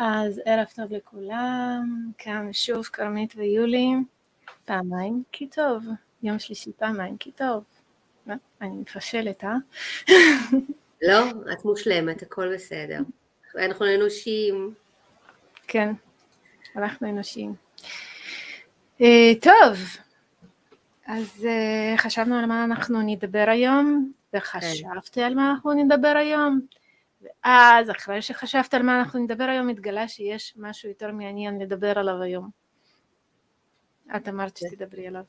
אז ערב טוב לכולם, כאן שוב כרמית ויולי, פעמיים כי טוב, יום שלישי פעמיים כי טוב, אני מפשלת, לא, את מושלמת, הכל בסדר, אנחנו אנושיים. כן, אנחנו אנושיים. טוב, אז חשבנו על מה אנחנו נדבר היום, וחשבתי על מה אנחנו נדבר היום, ואז אחרי שחשבת על מה אנחנו נדבר היום, התגלה שיש משהו יותר מעניין לדבר עליו היום. את אמרת שתדברי עליו.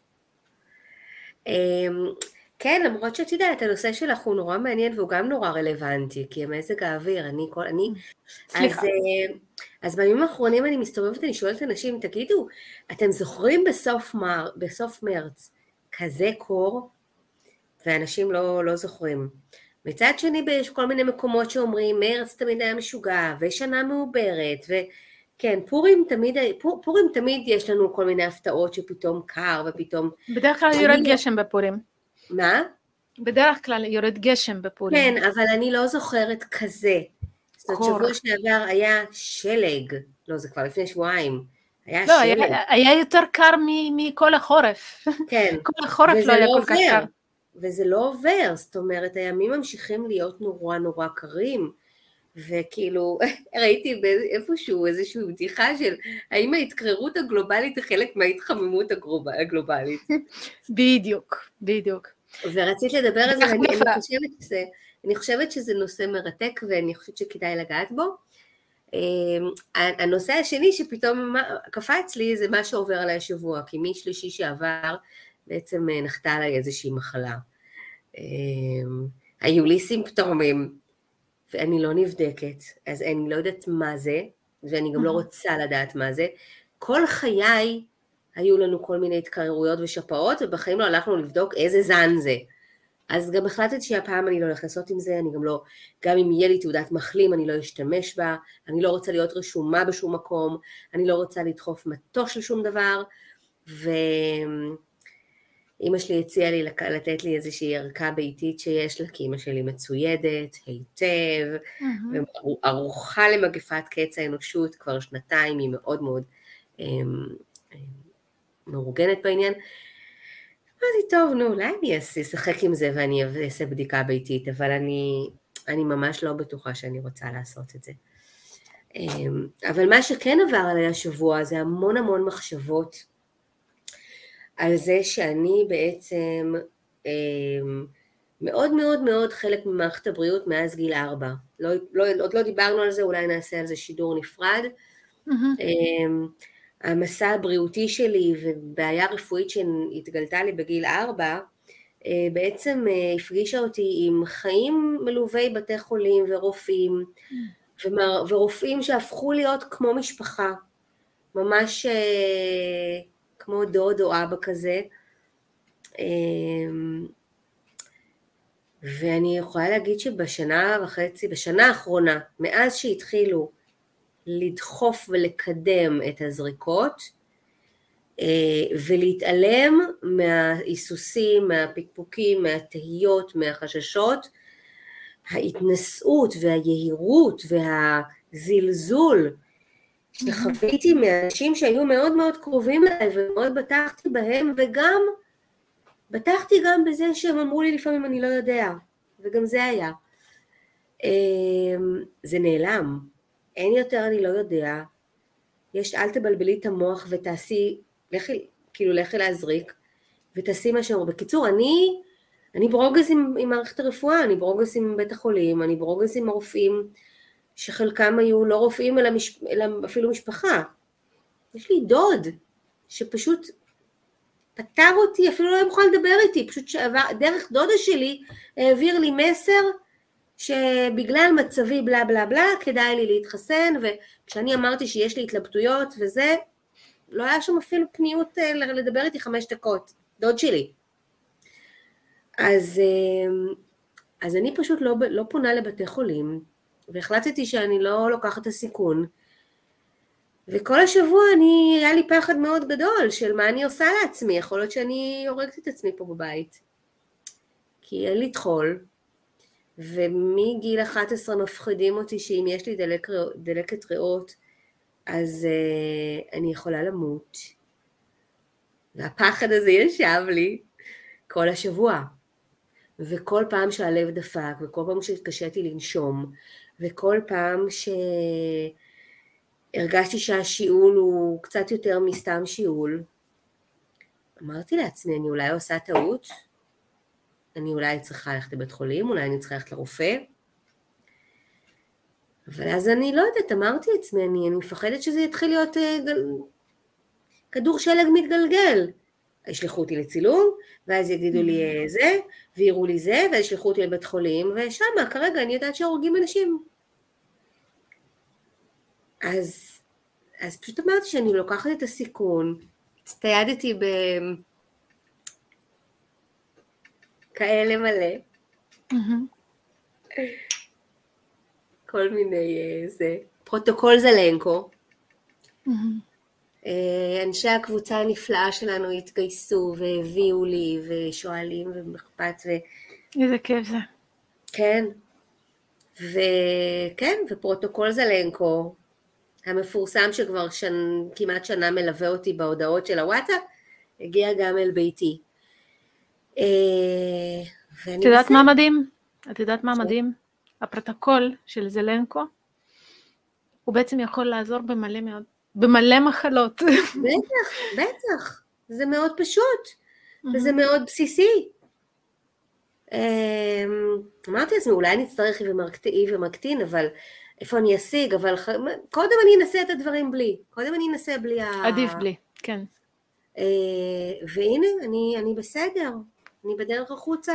כן, למרות שאת יודעת, הנושא שלך הוא נורא מעניין והוא גם נורא רלוונטי, כי מזג האוויר, סליחה. אז בימים האחרונים אני מסתובבת, אני שואלת אנשים, תגידו, אתם זוכרים בסוף מרץ כזה קור? ואנשים לא זוכרים. מצד שני, יש כל מיני מקומות שאומרים, מרץ תמיד היה משוגע, ושנה מעוברת, וכן, פורים תמיד יש לנו כל מיני הפתעות שפתאום קר, ופתאום... בדרך כלל יורד גשם בפורים. מה? בדרך כלל יורד גשם בפורים. כן, אבל אני לא זוכרת כזה. זאת אומרת, שבוע שעבר היה שלג, לא, זה כבר לפני שבועיים, היה שלג. לא, היה יותר קר מכל החורף. כן. כל החורף לא היה כל כך קר. וזה לא עובר, זאת אומרת, הימים ממשיכים להיות נורא נורא קרים, וכאילו, ראיתי איפשהו איזושהי בדיחה של, האם ההתקררות הגלובלית היא חלק מההתחממות הגלובלית? בדיוק. ורצית לדבר על זה, אני חושבת שזה נושא מרתק, ואני חושבת שכדאי לגעת בו. הנושא השני שפתאום קפץ לי, זה מה שעובר עליי השבוע, כי משלישי שעבר, בעצם נחתה עליי איזושהי מחלה. היו לי סימפטומים, ואני לא נבדקת, אז אני לא יודעת מה זה, ואני גם לא רוצה לדעת מה זה. כל חיי היו לנו כל מיני התקררויות ושפעות, ובחיים לא הלכנו לבדוק איזה זן זה. אז גם החלטתי שהפעם אני לא הולכת לעשות עם זה, אני גם אם יהיה לי תעודת מחלים, אני לא אשתמש בה, אני לא רוצה להיות רשומה בשום מקום, אני לא רוצה לדחוף מטוש לשום דבר, אמא שלי הציעה לי לתת לי איזושהי ערכה ביתית שיש לה, כי אמא שלי מצוידת, היטב, וערוכה למגפת קץ האנושות, כבר שנתיים, היא מאוד מאוד מאורגנת בעניין. אמרתי, טוב, נו, אולי אני אשחק עם זה ואני אעשה בדיקה ביתית, אבל אני ממש לא בטוחה שאני רוצה לעשות את זה. אבל מה שכן עבר עליי השבוע, זה המון מחשבות, על זה שאני בעצם מאוד מאוד מאוד חלק ממערכת הבריאות מאז גיל 4. עוד לא דיברנו על זה, אולי נעשה על זה שידור נפרד. המסע הבריאותי שלי ובעיה רפואית שהתגלתה לי בגיל 4, בעצם הפגישה אותי עם חיים מלווי בתי חולים ורופאים, ורופאים שהפכו להיות כמו משפחה, ממש כמו דוד או אבא כזה, ואני יכולה להגיד שבשנה האחרונה, מאז שהתחילו לדחוף ולקדם את הזריקות, ולהתעלם מהאיסוסים, מהפקפוקים, מהתהיות, מהחששות, ההתנסות והיהירות והזלזול, שחוויתי מאנשים שהיו מאוד מאוד קרובים אליי, ומאוד בטחתי בהם, וגם בטחתי גם בזה שהם אמרו לי לפעמים אני לא יודע, וגם זה היה. זה נעלם, אין יותר אני לא יודע, אל תבלבלי את המוח ותעשי, לכי להזריק, ותעשי מה שאומר. בקיצור, אני ברוגז עם מערכת הרפואה, אני ברוגז עם בית החולים, אני ברוגז עם הרופאים, שחלקם היו לא רופאים אלא אפילו משפחה. יש לי דוד שפשוט פתר אותי, אפילו לא מוכן לדבר איתי, פשוט דרך דודה שלי העביר לי מסר שבגלל מצבי בלה בלה בלה כדאי לי להתחסן, וכשאני אמרתי שיש לי התלבטויות וזה, לא היה שם אפילו פניות לדבר איתי 5 דקות, דוד שלי. אז אני פשוט לא פונה לבתי חולים, והחלטתי שאני לא לוקחת את הסיכון, וכל השבוע היה לי פחד מאוד גדול של מה אני עושה לעצמי, יכול להיות שאני הורגת את עצמי פה בבית, כי אין לי תחול, ומגיל 11 מפחידים אותי שאם יש לי דלקת ריאות, אז אני יכולה למות. והפחד הזה ישב לי כל השבוע. וכל פעם שהלב דפק, וכל פעם שהתקשיתי לנשום, וכל פעם שהרגשתי שהשיעול הוא קצת יותר מסתם שיעול, אמרתי לעצמי, אני אולי עושה טעות, אני אולי צריכה ללכת לבית חולים, אולי אני צריכה ללכת לרופא, אבל אז אני לא יודעת, אמרתי לעצמי, אני מפחדת שזה יתחיל להיות כדור שלג מתגלגל. ישלחו אותי לצילום, ואז יגידו לי זה, ויראו לי זה, ואז ישלחו אותי לבית חולים, ושם כרגע אני יודעת שהורגים אנשים. אז פשוט אמרתי שאני לוקחת את הסיכון, הצטיידתי כאלה מלא, כל מיני פרוטוקול זלנקו, אנשי הקבוצה הנפלאה שלנו התגייסו והביאו לי ושואלים ומחפץ איזה כיף זה. כן, וכן, ופרוטוקול זלנקו המפורסם שכבר כמעט שנה מלווה אותי בהודעות של הוואטסאפ, הגיע גם אל ביתי. את יודעת מה מדהים? את יודעת מה מדהים? הפרוטוקול של זלנקו, הוא בעצם יכול לעזור במלא מחלות. בטח, זה מאוד פשוט, וזה מאוד בסיסי. אמרתי לעצמי, אולי אני אצטרך איברמקטין, אבל איפה אני אשיג, אבל קודם אני אנסה את הדברים בלי, קודם אני אנסה בלי עדיף בלי, כן. והנה, אני בסדר, אני בדרך החוצה.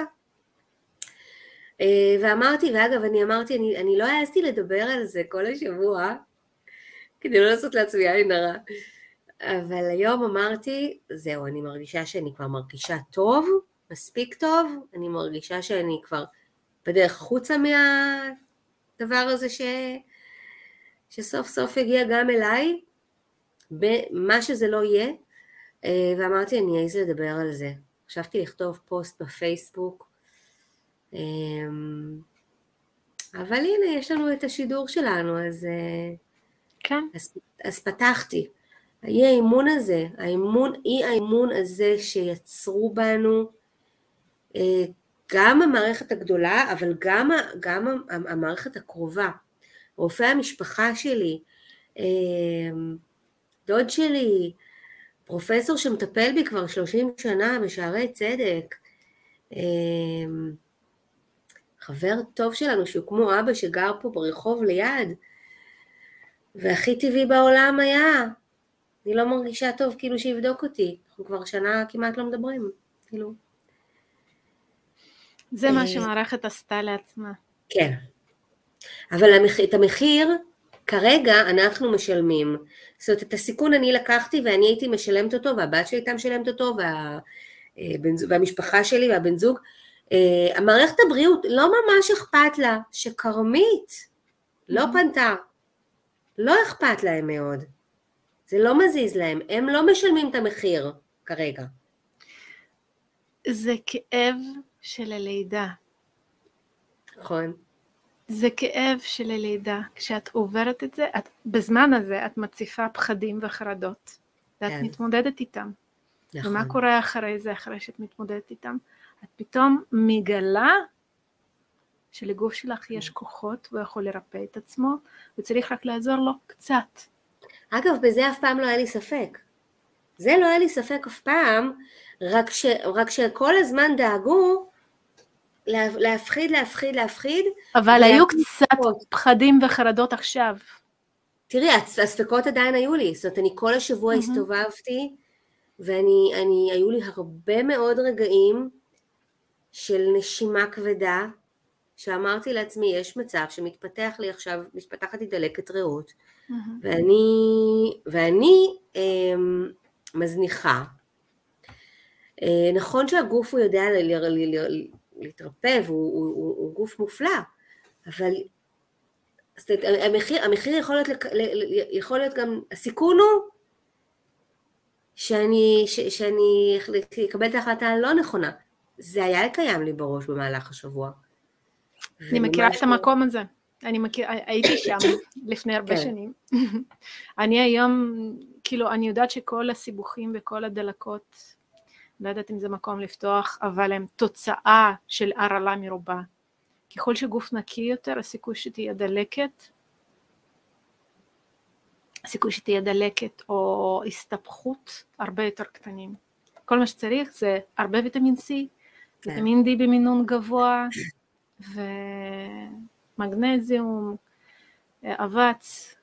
ואמרתי, ואגב, אני לא העזתי לדבר על זה כל השבוע, כדי לא לעשות לעצמי עין הרע. אבל היום אמרתי, זהו, אני מרגישה שאני כבר מרגישה טוב, מספיק טוב, אני מרגישה שאני כבר בדרך החוצה מהדבר הזה שסוף סוף הגיע גם אליי, במה שזה לא יהיה, ואמרתי, אני אעז לדבר על זה. חשבתי לכתוב פוסט בפייסבוק, אבל הנה, יש לנו את השידור שלנו, כן. אז פתחתי. אי האמון הזה שיצרו בנו, גם המערכת הגדולה, אבל גם המערכת הקרובה. רופא המשפחה שלי, דוד שלי, פרופסור שמטפל בי כבר 30 שנה בשערי צדק, חבר טוב שלנו שהוא כמו אבא שגר פה ברחוב ליד, והכי טבעי בעולם היה, אני לא מרגישה טוב כאילו שיבדוק אותי, אנחנו כבר שנה כמעט לא מדברים, כאילו. זה מה שמערכת עשתה לעצמה. כן, אבל את המחיר כרגע אנחנו משלמים, זאת אומרת את הסיכון אני לקחתי ואני הייתי משלמת אותו, והבת שלי הייתה משלמת אותו, והמשפחה שלי והבן זוג, המערכת הבריאות לא ממש אכפת לה שקרמית לא פנתה, לא אכפת להם מאוד, זה לא מזיז להם, הם לא משלמים את המחיר כרגע. זה כאב של הלידה. נכון. זה כאב של הלידה, כשאת עוברת את זה, בזמן הזה את מציפה פחדים וחרדות, ואת מתמודדת איתם. נכון. ומה קורה אחרי זה, אחרי שאת מתמודדת איתם? את פתאום מגלה שלגוף שלך יש כוחות, הוא יכול לרפא את עצמו, וצריך רק לעזור לו קצת. אגב, בזה אף פעם לא היה לי ספק. זה לא היה לי ספק אף פעם, רק שכל הזמן דאגו להפחיד. אבל היו קצת פחדים וחרדות עכשיו. תראי, הספקות עדיין היו לי, זאת אומרת, אני כל השבוע הסתובבתי, היו לי הרבה מאוד רגעים של נשימה כבדה, שאמרתי לעצמי, יש מצב שמתפתח לי עכשיו, מתפתחת לי דלקת ריאות, ואני מזניחה. נכון שהגוף הוא יודע להתרפא, והוא גוף מופלא, אבל המחיר יכול להיות גם, הסיכון הוא שאני אקבל את ההחלטה הלא נכונה. זה היה קיים לי בראש במהלך השבוע. אני מכירה את המקום הזה. הייתי שם לפני הרבה שנים. אני היום, כאילו, אני יודעת שכל הסיבוכים וכל הדלקות, לא יודעת אם זה מקום לפתוח, אבל הם תוצאה של הרעלה מרובה. ככל שגוף נקי יותר, הסיכוי שתהיה דלקת או הסתבכות הרבה יותר קטנים. כל מה שצריך זה הרבה ויטמין C, ויטמין D במינון גבוה, ומגנזיום, אבץ.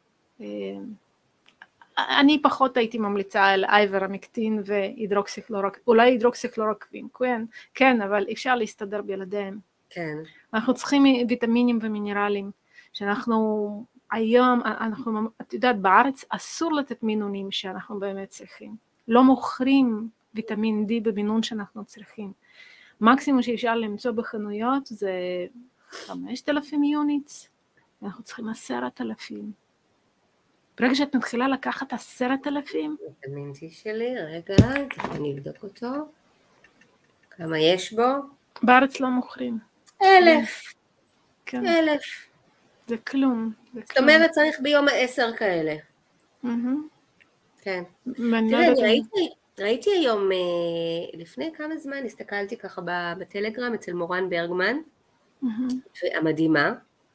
אני פחות הייתי ממליצה על אייברמקטין אולי הידרוקסיכלורוקווין, כן, אבל אפשר להסתדר בלעדיהם. כן. אנחנו צריכים ויטמינים ומינרלים, שאנחנו היום, את יודעת, בארץ אסור לתת מינונים שאנחנו באמת צריכים. לא מוכרים ויטמין D במינון שאנחנו צריכים. מקסימום שאפשר למצוא בחנויות זה 5,000 יוניטס, אנחנו צריכים 10,000. ברגע שאת מתחילה לקחת 10,000... ויטמין D שלי, רגע, אני אבדוק אותו. כמה יש בו? בארץ לא מוכרים. 1,000. כן. 1,000. זה כלום. זאת אומרת, צריך ביום 10 כאלה. כן. תראה, אני ראיתי היום, לפני כמה זמן, הסתכלתי ככה בטלגרם אצל מורן ברגמן, המדהימה,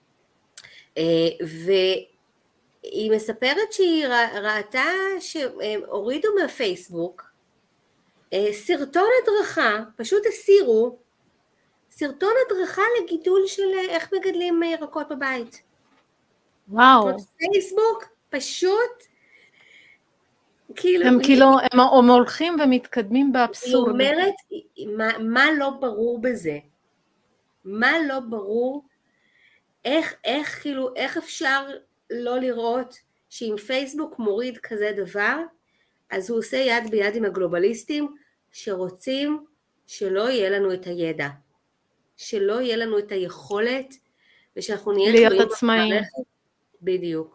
והיא מספרת שהיא ראתה שהורידו מהפייסבוק סרטון הדרכה, פשוט הסירו סרטון הדרכה לגידול של איך מגדלים ירקות בבית. וואו. פייסבוק פשוט הם הולכים ומתקדמים באבסורד. היא אומרת, מה לא ברור בזה? מה לא ברור? איך אפשר לא לראות שאם פייסבוק מוריד כזה דבר, אז הוא עושה יד ביד עם הגלובליסטים שרוצים שלא יהיה לנו את הידע, שלא יהיה לנו את היכולת, ושאנחנו נהיה להיות עצמאים. בדיוק.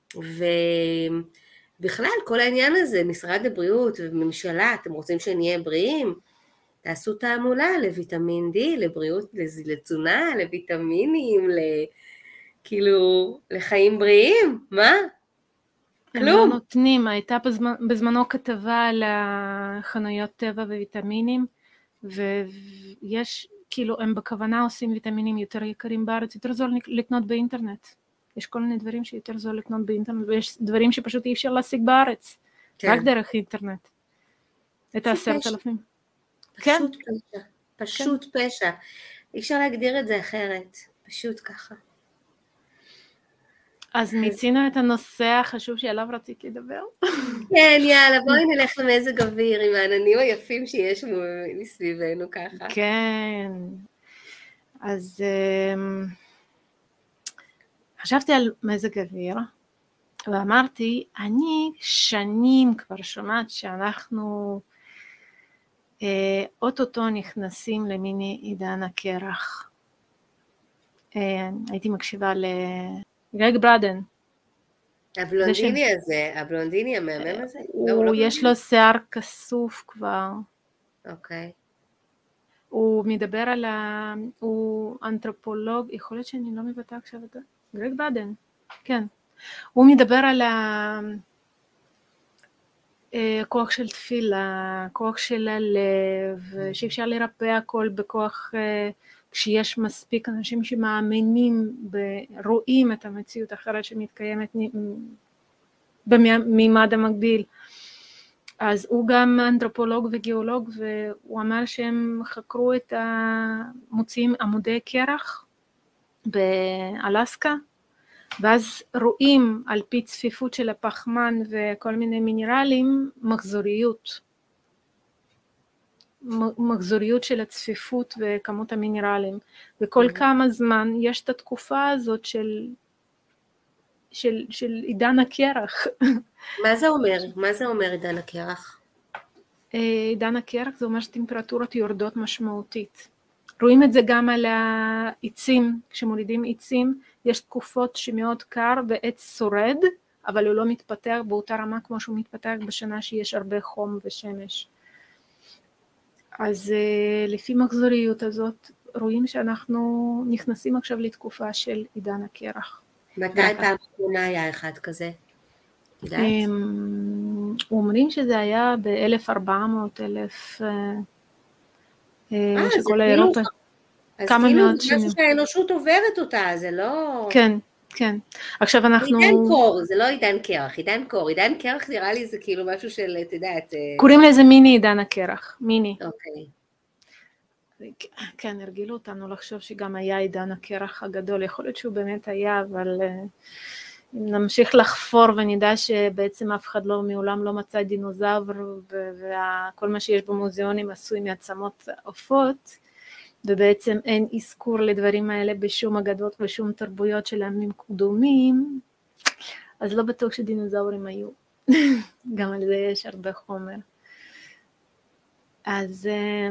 בכלל, כל העניין הזה, משרד הבריאות וממשלה, אתם רוצים שנהיה בריאים? תעשו תעמולה לויטמין D, לבריאות, לתזונה, לויטמינים, כאילו, לחיים בריאים, מה? כלום. הם לא נותנים, הייתה בזמנו כתבה על חנויות טבע וויטמינים, ויש, כאילו, הם בכוונה עושים ויטמינים יותר יקרים בארץ, יותר זול לקנות באינטרנט. יש כל מיני דברים שיותר זול לקנות באינטרנט, ויש דברים שפשוט אי אפשר להשיג בארץ, כן. רק דרך אינטרנט. את 10,000. פשוט כן. פשע, פשוט כן. פשע. אי אפשר להגדיר את זה אחרת, פשוט ככה. אז מיצינו את הנושא החשוב שעליו רציתי לדבר. כן, יאללה, בואי נלך למזג אוויר עם העננים היפים שיש מסביבנו ככה. כן. אז חשבתי על מזג אוויר, ואמרתי, אני שנים כבר שומעת שאנחנו אוטוטו נכנסים למיני עידן הקרח. הייתי מקשיבה לגרג ברדן. הבלונדיני הזה, הבלונדיני המהמם הזה? יש לו שיער כסוף כבר. אוקיי. הוא מדבר על הוא אנתרופולוג, יכול להיות שאני לא מבטא עכשיו את זה. גרג ברדן, כן. הוא מדבר על כוח של תפילה, כוח של הלב, שאפשר לרפא הכל בכוח, כשיש מספיק אנשים שמאמינים, רואים את המציאות אחרת שמתקיימת במימד המקביל. אז הוא גם אנתרופולוג וגיאולוג, והוא אמר שהם חקרו את מוצאים עמודי קרח באלסקה, ואז רואים על פי צפיפות של הפחמן וכל מיני מינרלים מחזוריות של הצפיפות וכמות המינרלים, וכל כמה זמן יש את התקופה הזאת של עידן הקרח. מה זה אומר? מה זה אומר עידן הקרח? עידן הקרח זה אומר שטמפרטורות יורדות משמעותית. רואים את זה גם על העצים, כשמורידים עצים, יש תקופות שמאוד קר ועץ שורד, אבל הוא לא מתפתח באותה רמה כמו שהוא מתפתח בשנה שיש הרבה חום ושמש. אז לפי מחזוריות הזאת, רואים שאנחנו נכנסים עכשיו לתקופה של עידן הקרח. מתי פעם אחרונה היה אחד כזה? יודעת? אומרים שזה היה ב-1400, שכל אירופה, כמה מאות שנים. אז כאילו זה משהו שהאנושות עוברת אותה, זה לא... כן, כן. עכשיו אנחנו... עידן קור, זה לא עידן קרח, עידן קור. עידן קרח נראה לי זה כאילו משהו של, את יודעת... קוראים לזה מיני עידן הקרח, מיני. אוקיי. כן, הרגילו אותנו לחשוב שגם היה עידן הקרח הגדול, יכול להיות שהוא באמת היה, אבל אם נמשיך לחפור ונדע שבעצם אף אחד לא מעולם לא מצא דינוזאור, וכל מה שיש במוזיאונים עשוי מעצמות עופות, ובעצם אין אזכור לדברים האלה בשום אגדות ושום תרבויות של עמים קדומים, אז לא בטוח שדינוזאורים היו. גם על זה יש הרבה חומר. אז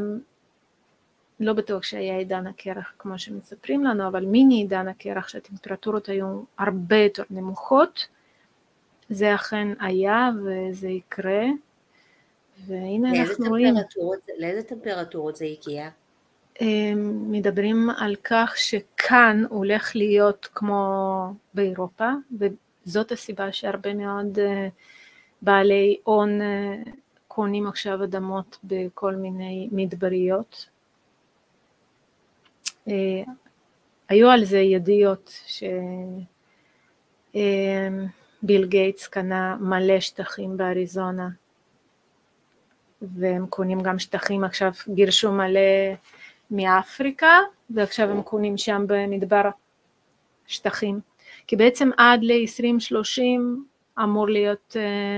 לא בטוח שהיה עידן הקרח כמו שמספרים לנו, אבל מיני עידן הקרח שהטמפרטורות היו הרבה יותר נמוכות, זה אכן היה וזה יקרה, והנה אנחנו רואים. לאיזה טמפרטורות זה הגיע? מדברים על כך שכאן הולך להיות כמו באירופה, וזאת הסיבה שהרבה מאוד בעלי הון קונים עכשיו אדמות בכל מיני מדבריות. היו על זה ידיעות שביל גייטס קנה מלא שטחים באריזונה, והם קונים גם שטחים, עכשיו גירשו מלא מאפריקה, ועכשיו הם קונים שם במדבר שטחים, כי בעצם עד ל-2030 אמור להיות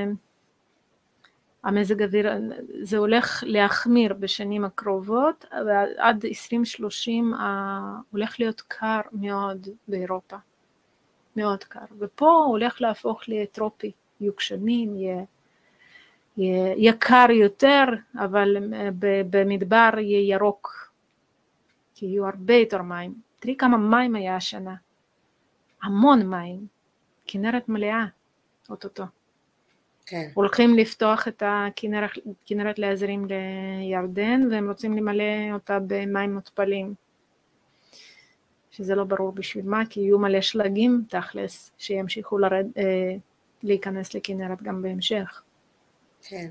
המזג אוויר, זה הולך להחמיר בשנים הקרובות, ועד 2030 הולך להיות קר מאוד באירופה, מאוד קר, ופה הולך להפוך לטרופי, יהיו גשמים, יהיה קר יותר, אבל במדבר יהיה ירוק, כי יהיו הרבה יותר מים. תראי כמה מים היה השנה, המון מים, כנרת מלאה, אוטוטו. כן. הולכים לפתוח את הכנרת להזרים לירדן, והם רוצים למלא אותה במים מותפלים, שזה לא ברור בשביל מה, כי יהיו מלא שלגים תכלס, שימשיכו להיכנס לכנרת גם בהמשך. כן.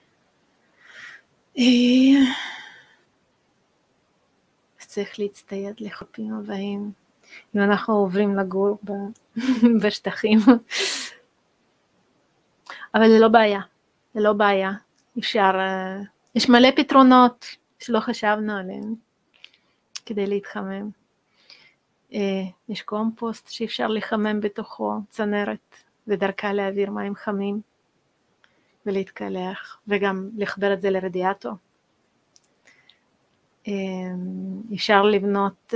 אז צריך להצטייד לחופים הבאים, אם אנחנו עוברים לגור בשטחים. אבל זה לא בעיה, זה לא בעיה, אפשר, יש מלא פתרונות שלא חשבנו עליהם כדי להתחמם. יש קומפוסט שאפשר לחמם בתוכו צנרת, ודרכה להעביר מים חמים ולהתקלח, וגם לחבר את זה לרדיאטור. אפשר לבנות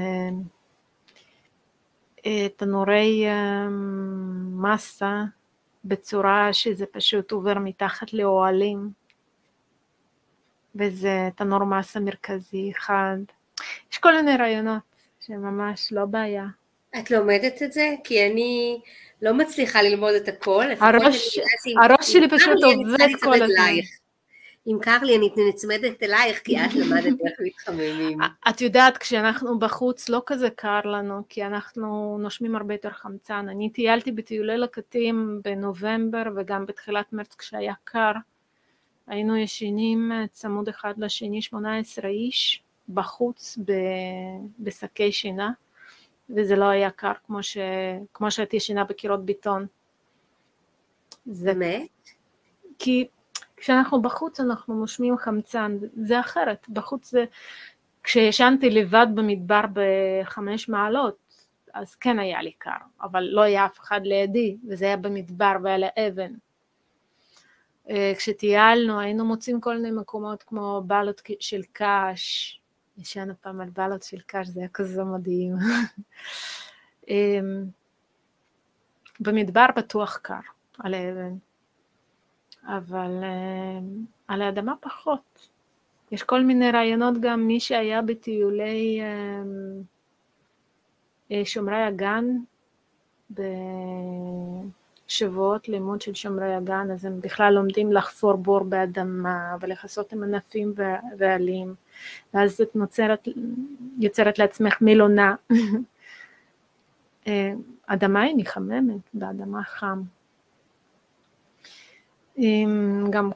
תנורי מסה, בצורה שזה פשוט עובר מתחת לאוהלים, וזה תנור מסה מרכזי אחד. יש כל מיני רעיונות שממש לא בעיה. את לומדת את זה? כי אני לא מצליחה ללמוד את הכל. הראש שלי פשוט עובד כל הזמן. אם קר לי אני נצמדת אלייך, כי את למדת איך מתחממים. את יודעת, כשאנחנו בחוץ לא כזה קר לנו, כי אנחנו נושמים הרבה יותר חמצן. אני טיילתי בטיולי לקטים בנובמבר, וגם בתחילת מרץ כשהיה קר. היינו ישנים צמוד אחד לשני, 18 איש, בחוץ בשקי שינה, וזה לא היה קר כמו שאת ישנה בקירות ביטון. באמת? כי כשאנחנו בחוץ אנחנו נושמים חמצן, זה אחרת, בחוץ זה, כשישנתי לבד במדבר ב5 מעלות, אז כן היה לי קר, אבל לא היה אף אחד לידי, וזה היה במדבר ועל האבן. כשטיילנו היינו מוצאים כל מיני מקומות כמו בלות של קש, ישנו פעם על בלות של קש, זה היה כזה מדהים. במדבר בטוח קר, על האבן. אבל על האדמה פחות. יש כל מיני רעיונות, גם מי שהיה בטיולי שומרי הגן שבועות לימוד של שומרי הגן, אז הם בכלל לומדים לחפור בור באדמה, ולכסות עם ענפים ועלים, ואז את יוצרת לעצמך מילונה. אדמה היא מחממת, באדמה חם. גם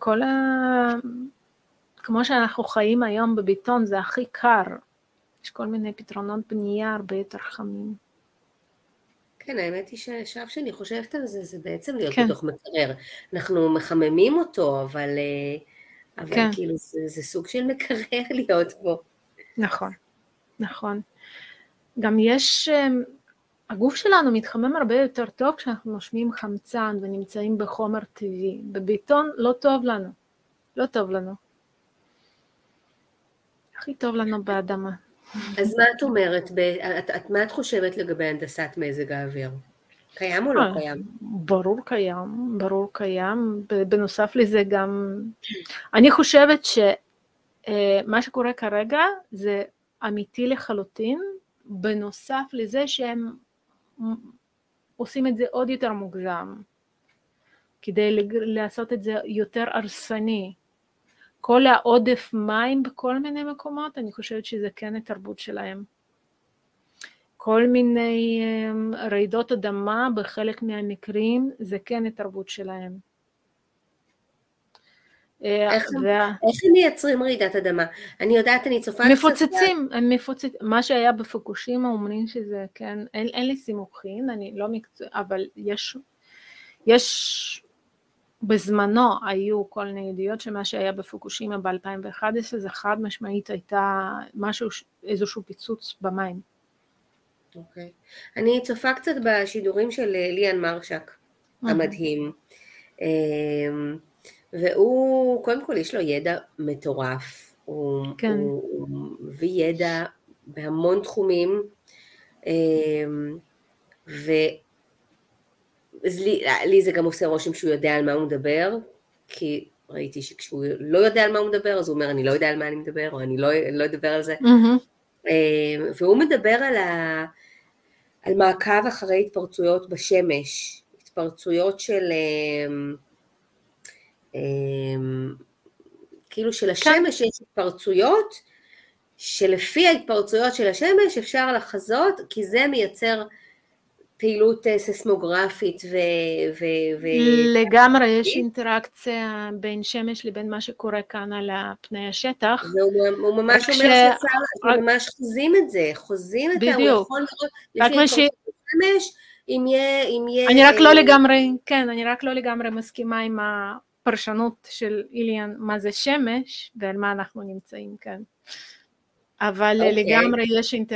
כמו שאנחנו חיים היום בביטון, זה הכי קר. יש כל מיני פתרונות בנייה הרבה יותר חמים. כן, האמת היא שעכשיו שאני חושבת על זה, זה בעצם להיות בתוך מקרר. אנחנו מחממים אותו, אבל כאילו זה סוג של מקרר להיות בו. נכון, נכון. גם הגוף שלנו מתחמם הרבה יותר טוב כשאנחנו נושמים חמצן ונמצאים בחומר טבעי. בביטון לא טוב לנו, לא טוב לנו. הכי טוב לנו באדמה. אז מה את אומרת? מה את חושבת לגבי הנדסת מזג האוויר? קיים או לא קיים? ברור קיים, ברור קיים. בנוסף לזה גם, אני חושבת שמה שקורה כרגע זה אמיתי לחלוטין, בנוסף לזה שהם עושים את זה עוד יותר מוגזם, כדי לעשות את זה יותר הרסני. כל העודף מים בכל מיני מקומות, אני חושבת שזה כן התרבות שלהם. כל מיני רעידות אדמה בחלק מהמקרים, זה כן התרבות שלהם. איך הם מייצרים רעידת אדמה? אני יודעת, אני צופה... מפוצצים, מה שהיה בפוקושימה אומרים שזה כן, אין לי סימוכין, אני לא מקצוע, אבל יש בזמנו היו כל מיני עדויות שמה שהיה בפוקושימה ב-2011, זה חד משמעית הייתה איזשהו פיצוץ במים. אוקיי. אני צופה קצת בשידורים של ליאן מרשק, המדהים. והוא, קודם כל יש לו ידע מטורף, הוא מביא ידע בהמון תחומים, ולי זה גם עושה רושם שהוא יודע על מה הוא מדבר, כי ראיתי שכשהוא לא יודע על מה הוא מדבר, אז הוא אומר אני לא יודע על מה אני מדבר, או אני לא אדבר על זה, והוא מדבר על מעקב אחרי התפרצויות בשמש, התפרצויות של... כאילו של השמש יש התפרצויות, שלפי ההתפרצויות של השמש אפשר לחזות, כי זה מייצר פעילות ססמוגרפית לגמרי יש אינטראקציה בין שמש לבין מה שקורה כאן על פני השטח. והוא ממש אומר שאנחנו ממש חוזים את זה, הוא יכול לראות לפי ההתפרצויות של השמש, אם יהיה... אני רק לא לגמרי מסכימה עם הפרשנות של איליאן, מה זה שמש, ועל מה אנחנו נמצאים כאן. אבל לגמרי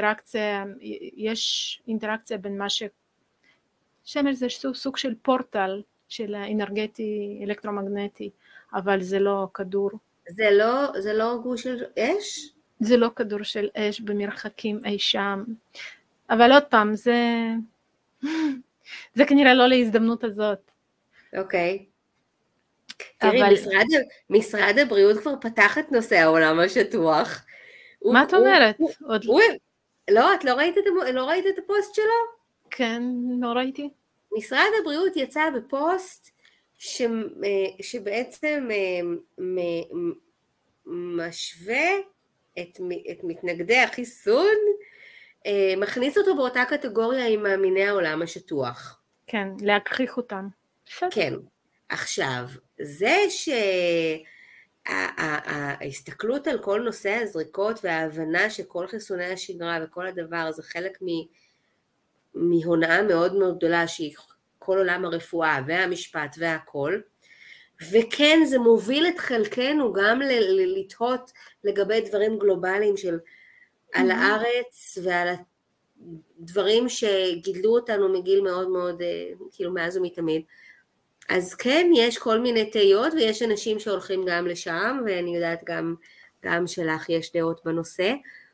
יש אינטראקציה בין מה שמש זה סוג של פורטל של אנרגטי, אלקטרומגנטי, אבל זה לא כדור. זה לא גוש של אש? זה לא כדור של אש במרחקים אי שם. אבל עוד פעם, זה כנראה לא להזדמנות הזאת. אוקיי. תראי, משרד הבריאות כבר פתח את נושא העולם השטוח. מה את אומרת? לא, את לא ראית את הפוסט שלו? כן, לא ראיתי. משרד הבריאות יצא בפוסט שבעצם משווה את מתנגדי החיסון, מכניס אותו באותה קטגוריה עם מאמיני העולם השטוח. כן, להכריח אותם. כן. עכשיו, זה ההסתכלות על כל נושא הזריקות וההבנה שכל חיסוני השגרה וכל הדבר זה חלק מהונאה מאוד מאוד גדולה שהיא כל עולם הרפואה והמשפט והכל, וכן זה מוביל את חלקנו גם לתהות לגבי דברים גלובליים של על הארץ ועל הדברים שגידלו אותנו מגיל מאוד מאוד כאילו מאז ומתמיד. אז כן, יש כל מיני תהיות ויש אנשים שהולכים גם לשם, ואני יודעת גם שלך יש דעות בנושא,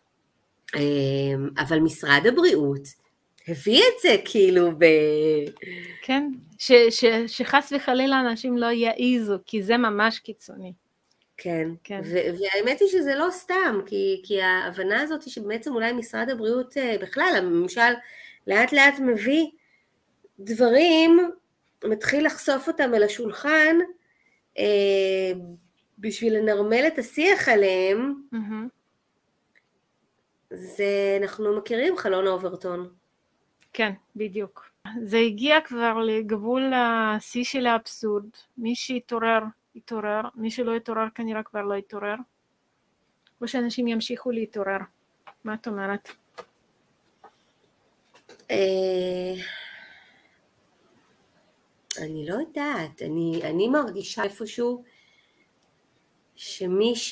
אבל משרד הבריאות הביא את זה כאילו כן, שחס וחלילה אנשים לא יעיזו, כי זה ממש קיצוני. כן. והאמת היא שזה לא סתם, כי ההבנה הזאת שבעצם אולי משרד הבריאות בכלל, הממשל לאט לאט מביא דברים מתחיל לחשוף אותם אל השולחן, בשביל לנרמל את השיח עליהם, זה, אנחנו מכירים חלון אוברטון. כן, בדיוק. זה הגיע כבר לגבול השיא של האבסורד. מי שיתעורר, יתעורר. מי שלא יתעורר כנראה כבר לא יתעורר. או שאנשים ימשיכו להתעורר. מה את אומרת? אני לא יודעת. אני מרגישה איפשהו שמי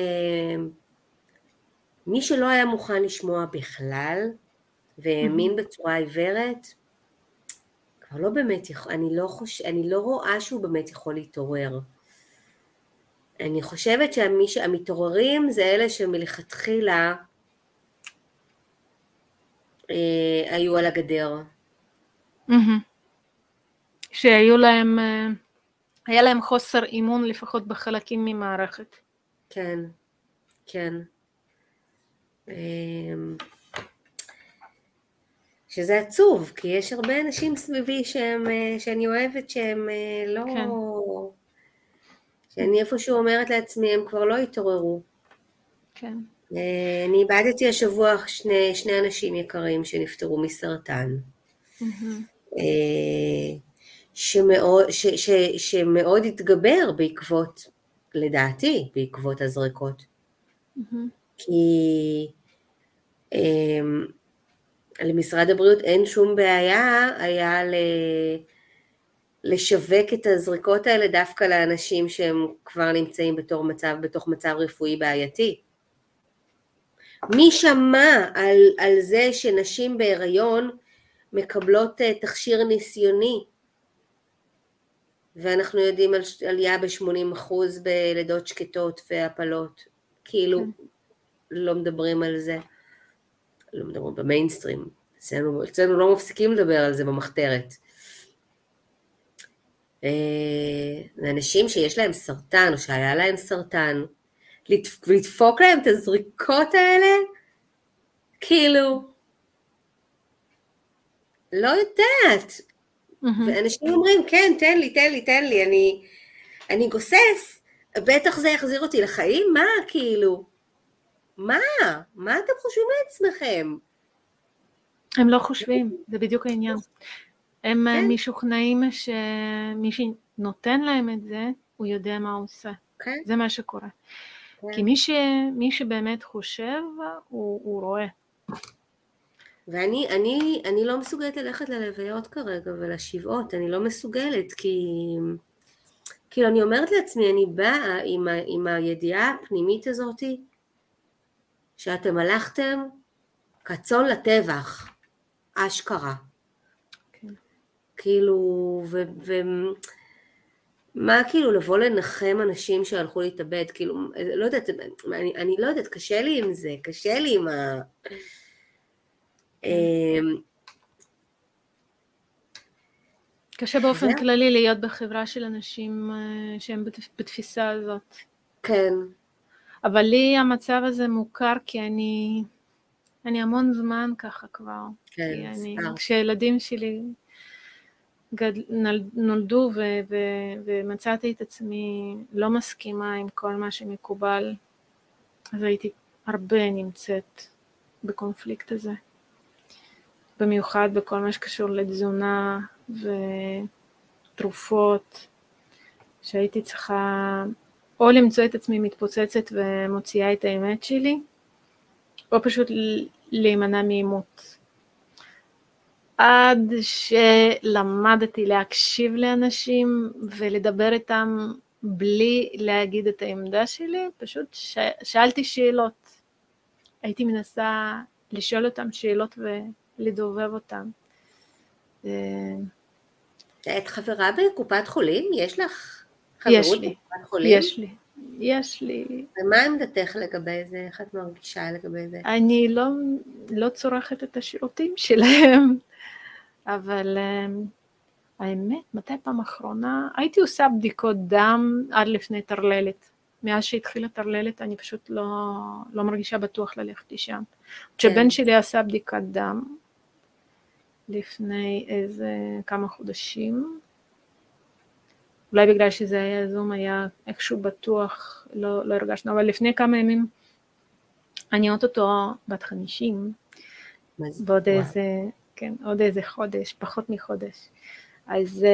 שלא היה מוכן לשמוע בכלל, והאמין בצורה עיוורת, כבר לא באמת יכול, אני לא רואה שהוא באמת יכול להתעורר. אני חושבת שהמתעוררים זה אלה שמלכתחילה היו על הגדר. שהיו להם, היה להם חוסר אימון לפחות בחלקים ממערכת. כן, כן. שזה עצוב, כי יש הרבה אנשים סביבי שאני אוהבת שהם לא... כן. שאני איפשהו אומרת לעצמי, הם כבר לא התעוררו. כן. אני איבדתי השבוע שני אנשים יקרים שנפטרו מסרטן. שמאוד התגבר בעקבות, לדעתי, בעקבות הזריקות. כי למשרד הבריאות אין שום בעיה היה לשווק את הזריקות האלה דווקא לאנשים שהם כבר נמצאים בתוך מצב רפואי בעייתי. מי שמע על זה שנשים בהיריון מקבלות תכשיר ניסיוני, ואנחנו יודעים על עלייה ב-80% בלידות שקטות והפלות, כאילו לא מדברים על זה, לא מדברים במיינסטרים, אצלנו לא מפסיקים לדבר על זה במחתרת. לאנשים שיש להם סרטן או שהיה להם סרטן, לדפוק להם את הזריקות האלה, כאילו, לא יודעת. ואנשים אומרים, כן, תן לי, אני גוסס, בטח זה יחזיר אותי לחיים, מה, כאילו? מה אתם חושבים לעצמכם? הם לא חושבים, זה בדיוק העניין. הם משוכנעים שמי שנותן להם את זה, הוא יודע מה הוא עושה. זה מה שקורה. כי מי שבאמת חושב, הוא רואה. ואני לא מסוגלת ללכת ללוויות כרגע ולשבעות, אני לא מסוגלת, כאילו אני אומרת לעצמי, אני באה עם הידיעה הפנימית הזאת, שאתם הלכתם כצאן לטבח, אשכרה. כאילו, מה כאילו לבוא לנחם אנשים שהלכו להתאבד, כאילו, לא יודעת, אני לא יודעת, קשה לי עם זה, קשה לי עם ה... קשה באופן כללי להיות בחברה של אנשים שהם בתפיסה הזאת. כן. אבל לי המצב הזה מוכר כי אני המון זמן ככה כבר. כן, כשילדים שלי נולדו ומצאתי את עצמי לא מסכימה עם כל מה שמקובל, אז הייתי הרבה נמצאת בקונפליקט הזה. במיוחד בכל מה שקשור לתזונה ותרופות, שהייתי צריכה או למצוא את עצמי מתפוצצת ומוציאה את האמת שלי, או פשוט להימנע מאימות. עד שלמדתי להקשיב לאנשים ולדבר איתם בלי להגיד את העמדה שלי, פשוט שאלתי שאלות. הייתי מנסה לשאול אותם שאלות ולדובב אותם. את חברה בקופת חולים? יש לך חברות בקופת חולים? יש לי. ומה עמדתך לגבי זה? איך את מרגישה לגבי זה? אני לא צורכת את השירותים שלהם, אבל האמת, מתי פעם אחרונה? הייתי עושה בדיקות דם עד לפני תרללת. מאז שהתחילה תרללת אני פשוט לא מרגישה בטוח ללכת לשם. כשבן שלי עשה בדיקת דם לפני איזה כמה חודשים, אולי בגלל שזה היה זום, היה איכשהו בטוח, לא הרגשנו, אבל לפני כמה ימים, אני אוטוטו בת 50, בעוד איזה, כן, עוד איזה חודש, פחות מחודש. אז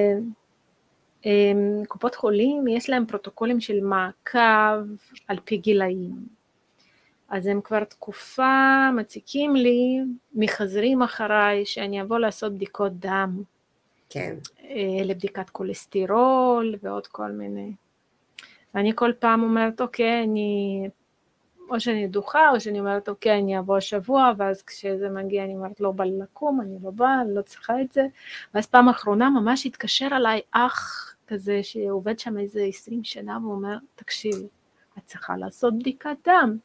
קופות חולים, יש להם פרוטוקולים של מעקב על פי גילאים. אז הם כבר תקופה מציקים לי, מחזרים אחריי, שאני אבוא לעשות בדיקות דם. כן. לבדיקת קולסטרול ועוד כל מיני. ואני כל פעם אומרת, אוקיי, או שאני דוחה, או שאני אומרת, אוקיי, אני אבוא השבוע, ואז כשזה מגיע, אני אומרת, לא בא לי לקום, אני לא באה, אני לא צריכה את זה. ואז פעם האחרונה ממש התקשר עליי אח כזה, שעובד שם איזה 20 שנה, והוא אומר, תקשיב, את צריכה לעשות בדיקת דם.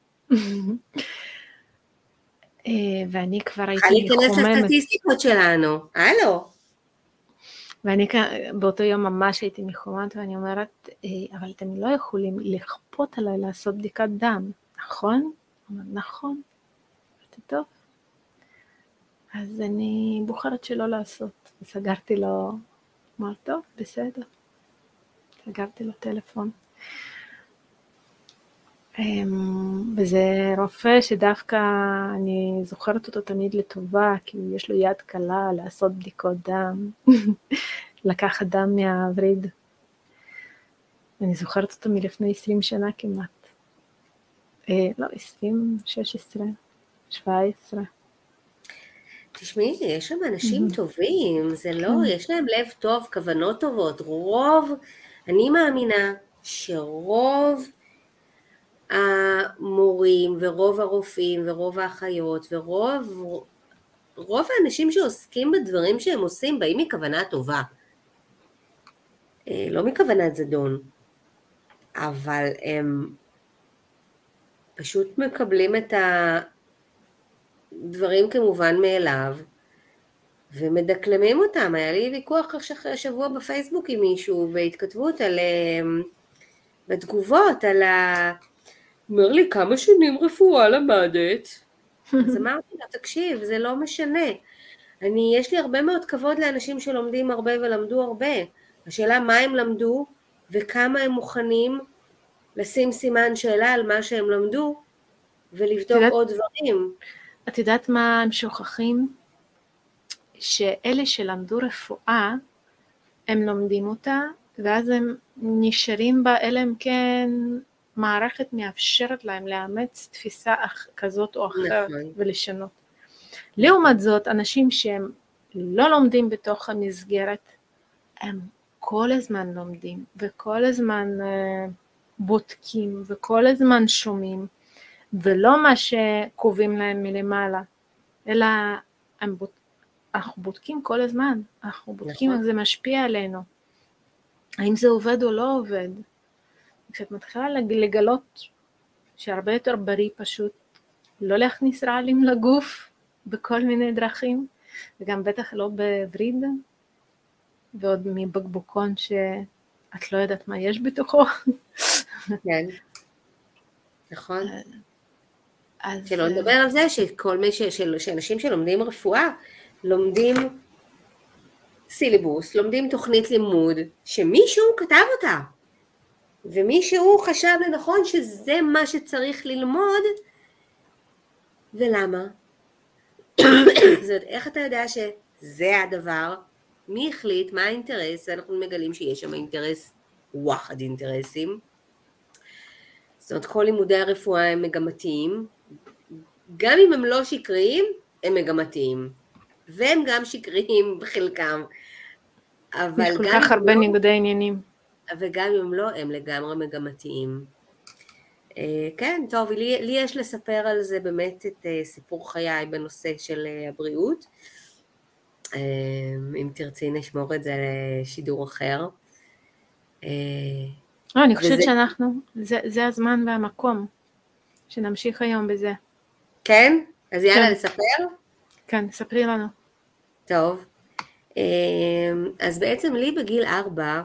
ואני כבר הייתי מחוממת. להיכנס לסטטיסטיקות שלנו, הלו. ואני באותו יום ממש הייתי מחוממת, ואני אומרת, אבל אתם לא יכולים לכפות עליי לעשות בדיקת דם, נכון? הוא אומר, נכון, זה טוב. אז אני בוחרת שלא לעשות, וסגרתי לו, אמר, טוב, בסדר. סגרתי לו טלפון. וזה רופא שדווקא אני זוכרת אותו תמיד לטובה, כי יש לו יד קלה לעשות בדיקות דם, לקחת דם מהווריד. אני זוכרת אותו מלפני 20 שנה כמעט. לא, 20, 16, 17. תשמעי, יש שם אנשים טובים, זה לא, יש להם לב טוב, כוונות טובות. אני מאמינה שרוב המורים ורוב הרופאים ורוב האחיות ורוב האנשים שעוסקים בדברים שהם עושים באים מכוונה טובה. לא מכוונת זדון, אבל הם פשוט מקבלים את הדברים כמובן מאליו ומדקלמים אותם. היה לי ויכוח השבוע בפייסבוק עם מישהו בהתכתבות בתגובות על אומר לי, כמה שנים רפואה למדת? אז אמרתי לה, תקשיב, זה לא משנה. יש לי הרבה מאוד כבוד לאנשים שלומדים הרבה ולמדו הרבה. השאלה מה הם למדו וכמה הם מוכנים לשים סימן שאלה על מה שהם למדו ולבדוק עוד דברים. את יודעת מה הם שוכחים? שאלה שלמדו רפואה, הם לומדים אותה, ואז הם נשארים בה, אלא אם כן מערכת מאפשרת להם לאמץ תפיסה כזאת או אחרת ולשנות. לעומת זאת, אנשים שהם לא לומדים בתוך המסגרת, הם כל הזמן לומדים, וכל הזמן בודקים, וכל הזמן שומעים, ולא מה שקובעים להם מלמעלה, אלא אנחנו בודקים כל הזמן, אנחנו בודקים איך זה משפיע עלינו, האם זה עובד או לא עובד. כשאת מתחילה לגלות שהרבה יותר בריא פשוט לא להכניס רעלים לגוף בכל מיני דרכים, וגם בטח לא בווריד, ועוד מבקבוקון שאת לא יודעת מה יש בתוכו. כן, נכון. שלא נדבר על זה שאנשים שלומדים רפואה, לומדים סילבוס, לומדים תוכנית לימוד, שמישהו כתב אותה, ומישהו חשב לנכון שזה מה שצריך ללמוד, ולמה? זאת אומרת, איך אתה יודע שזה הדבר? מי החליט? מה האינטרס? ואנחנו מגלים שיש שם אינטרס, וואחד אינטרסים. זאת אומרת, כל לימודי הרפואה הם מגמתיים, גם אם הם לא שקריים, הם מגמתיים, והם גם שקריים בחלקם. יש כל כך הרבה ניגודי עניינים. וגם אם לא, הם לגמרי מגמתיים. כן, טוב, לי יש לספר על זה באמת את סיפור חיי בנושא של הבריאות. אם תרצי נשמור את זה לשידור אחר. אני חושבת שאנחנו, זה הזמן והמקום, שנמשיך היום בזה. כן? אז יאללה, לספר? כן, ספרי לנו. טוב. אז בעצם לי בגיל 4,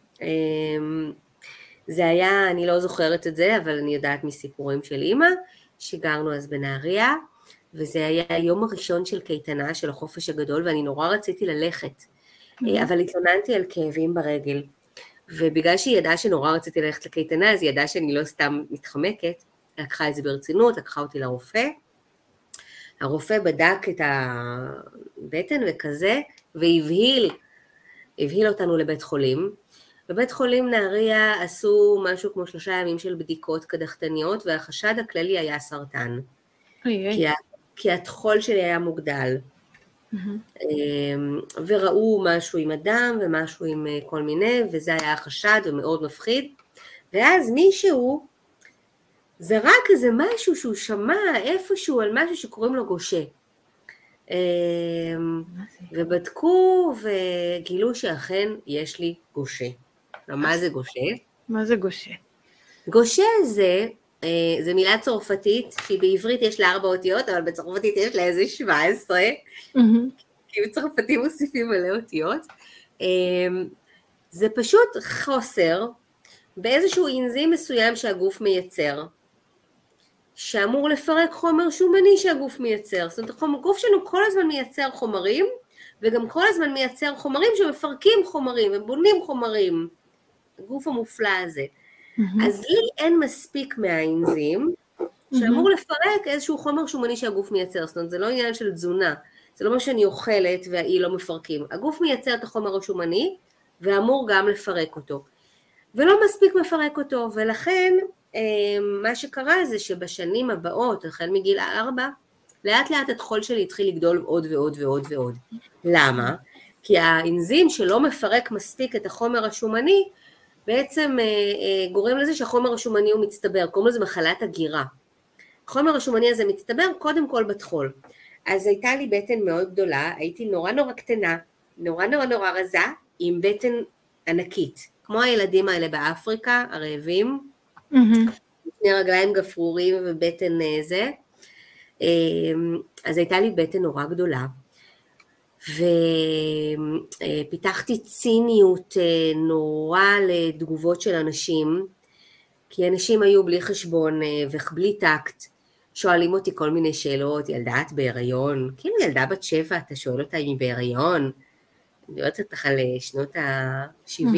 זה היה, אני לא זוכרת את זה, אבל אני יודעת מסיפורים של אמא, שגרנו אז בנהריה, וזה היה היום הראשון של קייטנה של החופש הגדול, ואני נורא רציתי ללכת, אבל התלוננתי על כאבים ברגל, ובגלל שהיא ידעה שנורא רציתי ללכת לקייטנה, אז היא ידעה שאני לא סתם מתחמקת, לקחה את זה ברצינות, לקחה אותי לרופא, הרופא בדק את הבטן וכזה, והבהיל אותנו לבית חולים. בבית חולים נהריה עשו משהו כמו 3 ימים של בדיקות קדחתניות, והחשד הכללי היה סרטן. כי התחול שלי היה מוגדל. וראו משהו עם הדם ומשהו עם כל מיני, וזה היה החשד ומאוד מפחיד. ואז מישהו זרק איזה משהו שהוא שמע איפשהו על משהו שקוראים לו גושה. ובדקו וגילו שאכן יש לי גושה. מה זה גושה? מה זה גושה? גושה זה מילה צרפתית, כי בעברית יש לה 4 אותיות, אבל בצרפתית יש לה איזה 17, כי בצרפתים מוסיפים מלא אותיות. זה פשוט חוסר באיזשהו אנזים מסוים שהגוף מייצר, שאמור לפרק חומר שומני שהגוף מייצר. זאת אומרת, הגוף שלנו כל הזמן מייצר חומרים, וגם כל הזמן מייצר חומרים שמפרקים חומרים, ובונים חומרים. הגוף המופלא הזה. אז לי אין מספיק מהאנזים, שאמור לפרק איזשהו חומר שומני שהגוף מייצר. זאת אומרת, זה לא עניין של תזונה, זה לא מה שאני אוכלת והיא לא מפרקים. הגוף מייצר את החומר השומני, ואמור גם לפרק אותו. ולא מספיק מפרק אותו, ולכן מה שקרה זה שבשנים הבאות, החל מגיל 4, לאט לאט התחול שלי התחיל לגדול עוד ועוד ועוד ועוד. למה? כי האנזים שלא מפרק מספיק את החומר השומני, בעצם גורם לזה שהחומר השומני הוא מצטבר, קוראים לזה מחלת הגירה. החומר השומני הזה מצטבר קודם כל בתחול. אז הייתה לי בטן מאוד גדולה, הייתי נורא נורא קטנה, נורא נורא נורא רזה, עם בטן ענקית, כמו הילדים האלה באפריקה, הרעבים, שני רגליים גפרורים ובטן זה, אז הייתה לי בטן נורא גדולה, ופיתחתי ציניות נורא לתגובות של אנשים, כי אנשים היו בלי חשבון ובלי טקט, שואלים אותי כל מיני שאלות, ילדה את בהיריון? כאילו ילדה בת 7, אתה שואל אותה אם היא בהיריון? אני יודעת אותך על שנות ה-70,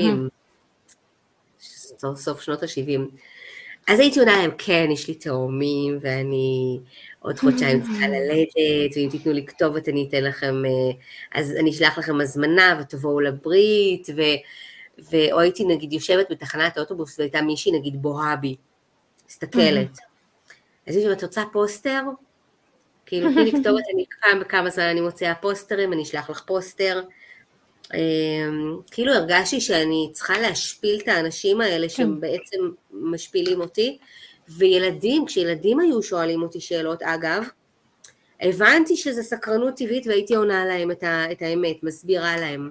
סוף שנות ה-70. אז הייתי עונה להם, כן, יש לי תאומים, ואני עוד חודשיים צריכה ללדת, ואם תיתנו לי כתובת אני אתן לכם, אז אני אשלח לכם הזמנה, ותבואו לברית, או הייתי נגיד יושבת בתחנת האוטובוס, והייתה מישהי נגיד בוהבי, מסתכלת. אז יש לי, את רוצה פוסטר? כאילו, תני לי כתובת, אני פעם בכמה זמן אני מוציאה פוסטרים, אני אשלח לך פוסטר. כאילו הרגשתי שאני צריכה להשפיל את האנשים האלה שהם בעצם משפילים אותי, וילדים, כשילדים היו שואלים אותי שאלות, אגב, הבנתי שזה סקרנות טבעית והייתי עונה להם את האמת, מסבירה להם.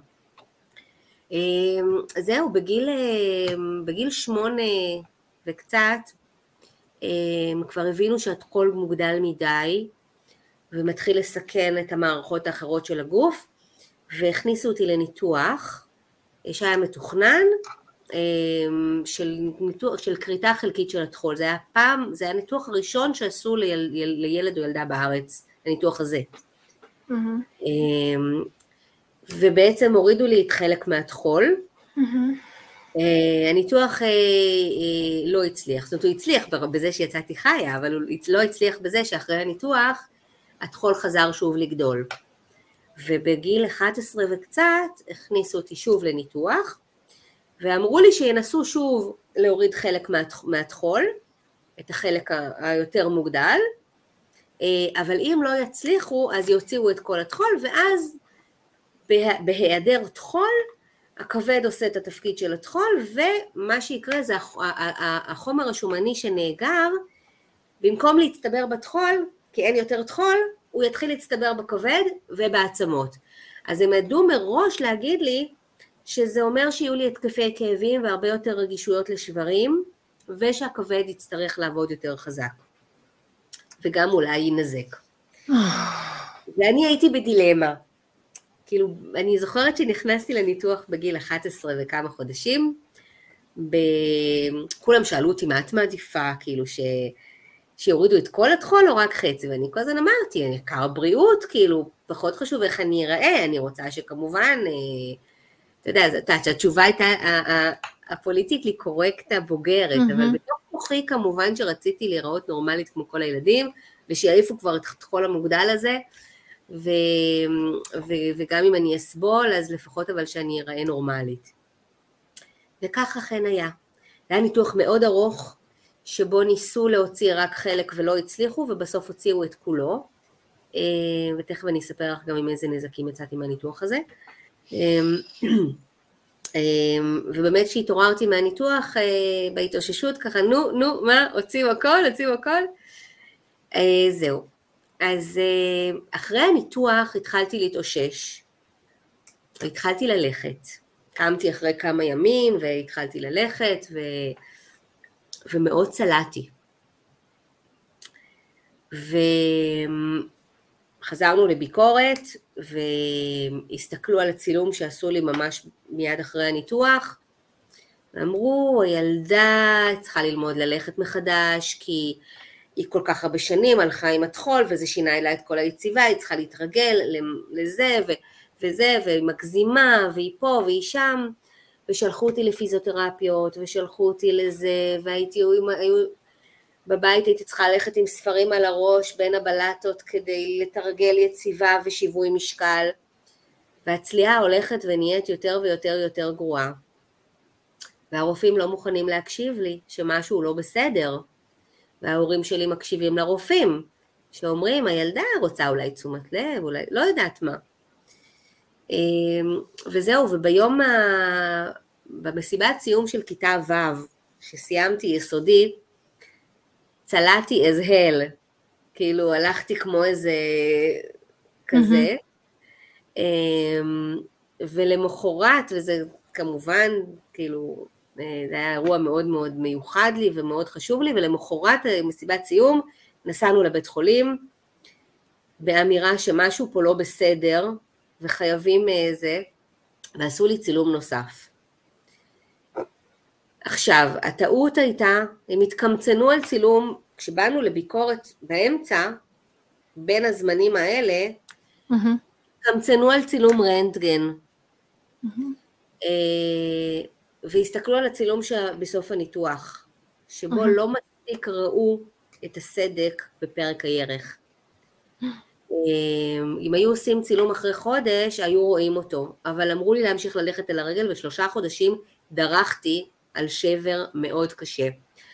זהו, בגיל 8 וקצת, כבר הבינו שהתחול מוגדל מדי, ומתחיל לסכן את המערכות האחרות של הגוף, והכניסו אותי לניתוח, שהיה מתוכנן, של קריטה חלקית של התחול. זה היה הניתוח הראשון שעשו לילד או ילדה בארץ, הניתוח הזה. ובעצם הורידו לי את חלק מהתחול, הניתוח לא הצליח, זאת אומרת הוא הצליח בזה שיצאתי חיה, אבל הוא לא הצליח בזה שאחרי הניתוח התחול חזר שוב לגדול. ובגיל 11 וקצת הכניסו אותי שוב לניתוח, ואמרו לי שינסו שוב להוריד חלק מהתחול, את החלק היותר מוגדל, אבל אם לא יצליחו אז יוציאו את כל התחול, ואז בהיעדר תחול, הכבד עושה את התפקיד של התחול, ומה שיקרה זה החומר השומני שנאגר, במקום להצטבר בתחול, כי אין יותר תחול, הוא יתחיל להצטבר בכבד ובעצמות. אז הם ידעו מראש להגיד לי, שזה אומר שיהיו לי התקפי כאבים והרבה יותר רגישויות לשברים, ושהכבד יצטרך לעבוד יותר חזק. וגם אולי ינזק. ואני הייתי בדילמה. כאילו, אני זוכרת שנכנסתי לניתוח בגיל 11 וכמה חודשים, כולם שאלו אותי מה את מעדיפה, כאילו שיורידו את כל התחול או רק חצי, ואני כל הזמן אמרתי, אני יקר בריאות, כאילו, פחות חשוב איך אני אראה, אני רוצה שכמובן, אתה יודע, שהתשובה הייתה, הפוליטיקלי קורקט הבוגרת, אבל בתוך מוחי כמובן שרציתי להיראות נורמלית כמו כל הילדים, ושיעיפו כבר את החול המוגדל הזה, וגם אם אני אסבול, אז לפחות אבל שאני אראה נורמלית. וכך אכן היה. זה היה ניתוח מאוד ארוך, שבו ניסו להוציא רק חלק ולא הצליחו, ובסוף הוציאו את כולו, ותכף אני אספר לך גם עם איזה נזקים יצאתי מהניתוח הזה. ובאמת שהתעוררתי מהניתוח, בהתאוששות ככה, נו, מה, הוציאו הכל. זהו. אז אחרי הניתוח התחלתי להתאושש, התחלתי ללכת. קמתי אחרי כמה ימים והתחלתי ללכת ומאוד צלעתי. וחזרנו לביקורת והסתכלו על הצילום שעשו לי ממש מיד אחרי הניתוח. ואמרו, הילדה צריכה ללמוד ללכת מחדש כי היא כל כך הרבה שנים הלכה עם התחול וזה שינה לה את כל היציבה, היא צריכה להתרגל לזה וזה, ומגזימה, והיא פה והיא שם, ושלחו אותי לפיזיותרפיות, ושלחו אותי לזה, בבית הייתי צריכה ללכת עם ספרים על הראש, בין הבלטות, כדי לתרגל יציבה ושיווי משקל, והצליעה הולכת ונהיית יותר ויותר יותר גרועה, והרופאים לא מוכנים להקשיב לי, שמשהו לא בסדר, וההורים שלי מקשיבים לרופאים, שאומרים, הילדה רוצה אולי תשומת לב, אולי, לא יודעת מה. וזהו, וביום, במסיבת סיום של כיתה ו', שסיימתי יסודי, צלעתי as hell, כאילו הלכתי כמו איזה כזה, ולמחרת, וזה כמובן, כאילו, זה היה אירוע מאוד מאוד מיוחד לי ומאוד חשוב לי, ולמחרת מסיבת סיום נסענו לבית חולים, באמירה שמשהו פה לא בסדר, וחייבים זה, ועשו לי צילום נוסף. עכשיו, הטעות הייתה, הם התקמצנו על צילום, כשבאנו לביקורת באמצע, בין הזמנים האלה, התקמצנו על צילום רנטגן, והסתכלו על הצילום בסוף הניתוח, שבו לא מספיק ראו את הסדק בפרק הירך. אם היו עושים צילום אחרי חודש, היו רואים אותו, אבל אמרו לי להמשיך ללכת על הרגל, ו3 חודשים דרכתי על שבר מאוד קשה.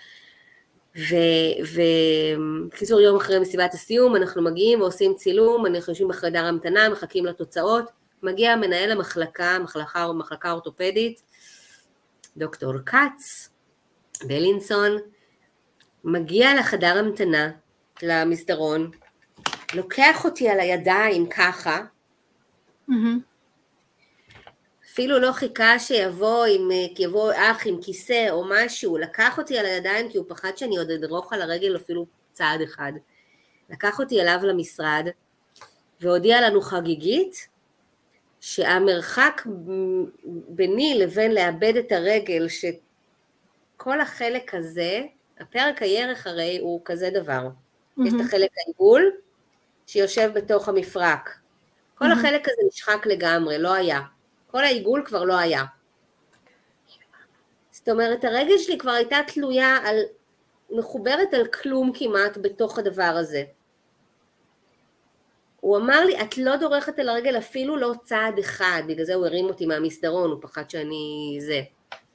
וקיצור, יום אחרי מסיבת הסיום, אנחנו מגיעים ועושים צילום, אנחנו יושבים בחדר המתנה, מחכים לתוצאות, מגיע מנהל המחלקה אורתופדית, דוקטור קץ, בלינסון, מגיע לחדר המתנה, למסדרון, לוקח אותי על הידיים ככה, אפילו לא חיכה שיבוא אח עם כיסא או משהו, לקח אותי על הידיים כי הוא פחד שאני עוד אדרוך על הרגל אפילו צעד אחד, לקח אותי אליו למשרד, והודיע לנו חגיגית, שהמרחק ביני לבין לאבד את הרגל, שכל החלק הזה, הפרק הירך הרי הוא כזה דבר, יש את החלק העיגול, שיושב בתוך המפרק. כל החלק הזה נשחק לגמרי, לא היה. כל העיגול כבר לא היה. זאת אומרת, הרגל שלי כבר הייתה תלויה מחוברת על כלום כמעט בתוך הדבר הזה. הוא אמר לי, את לא דורכת על הרגל אפילו לא צעד אחד, בגלל זה הוא הרים אותי מהמסדרון, הוא פחד שאני זה.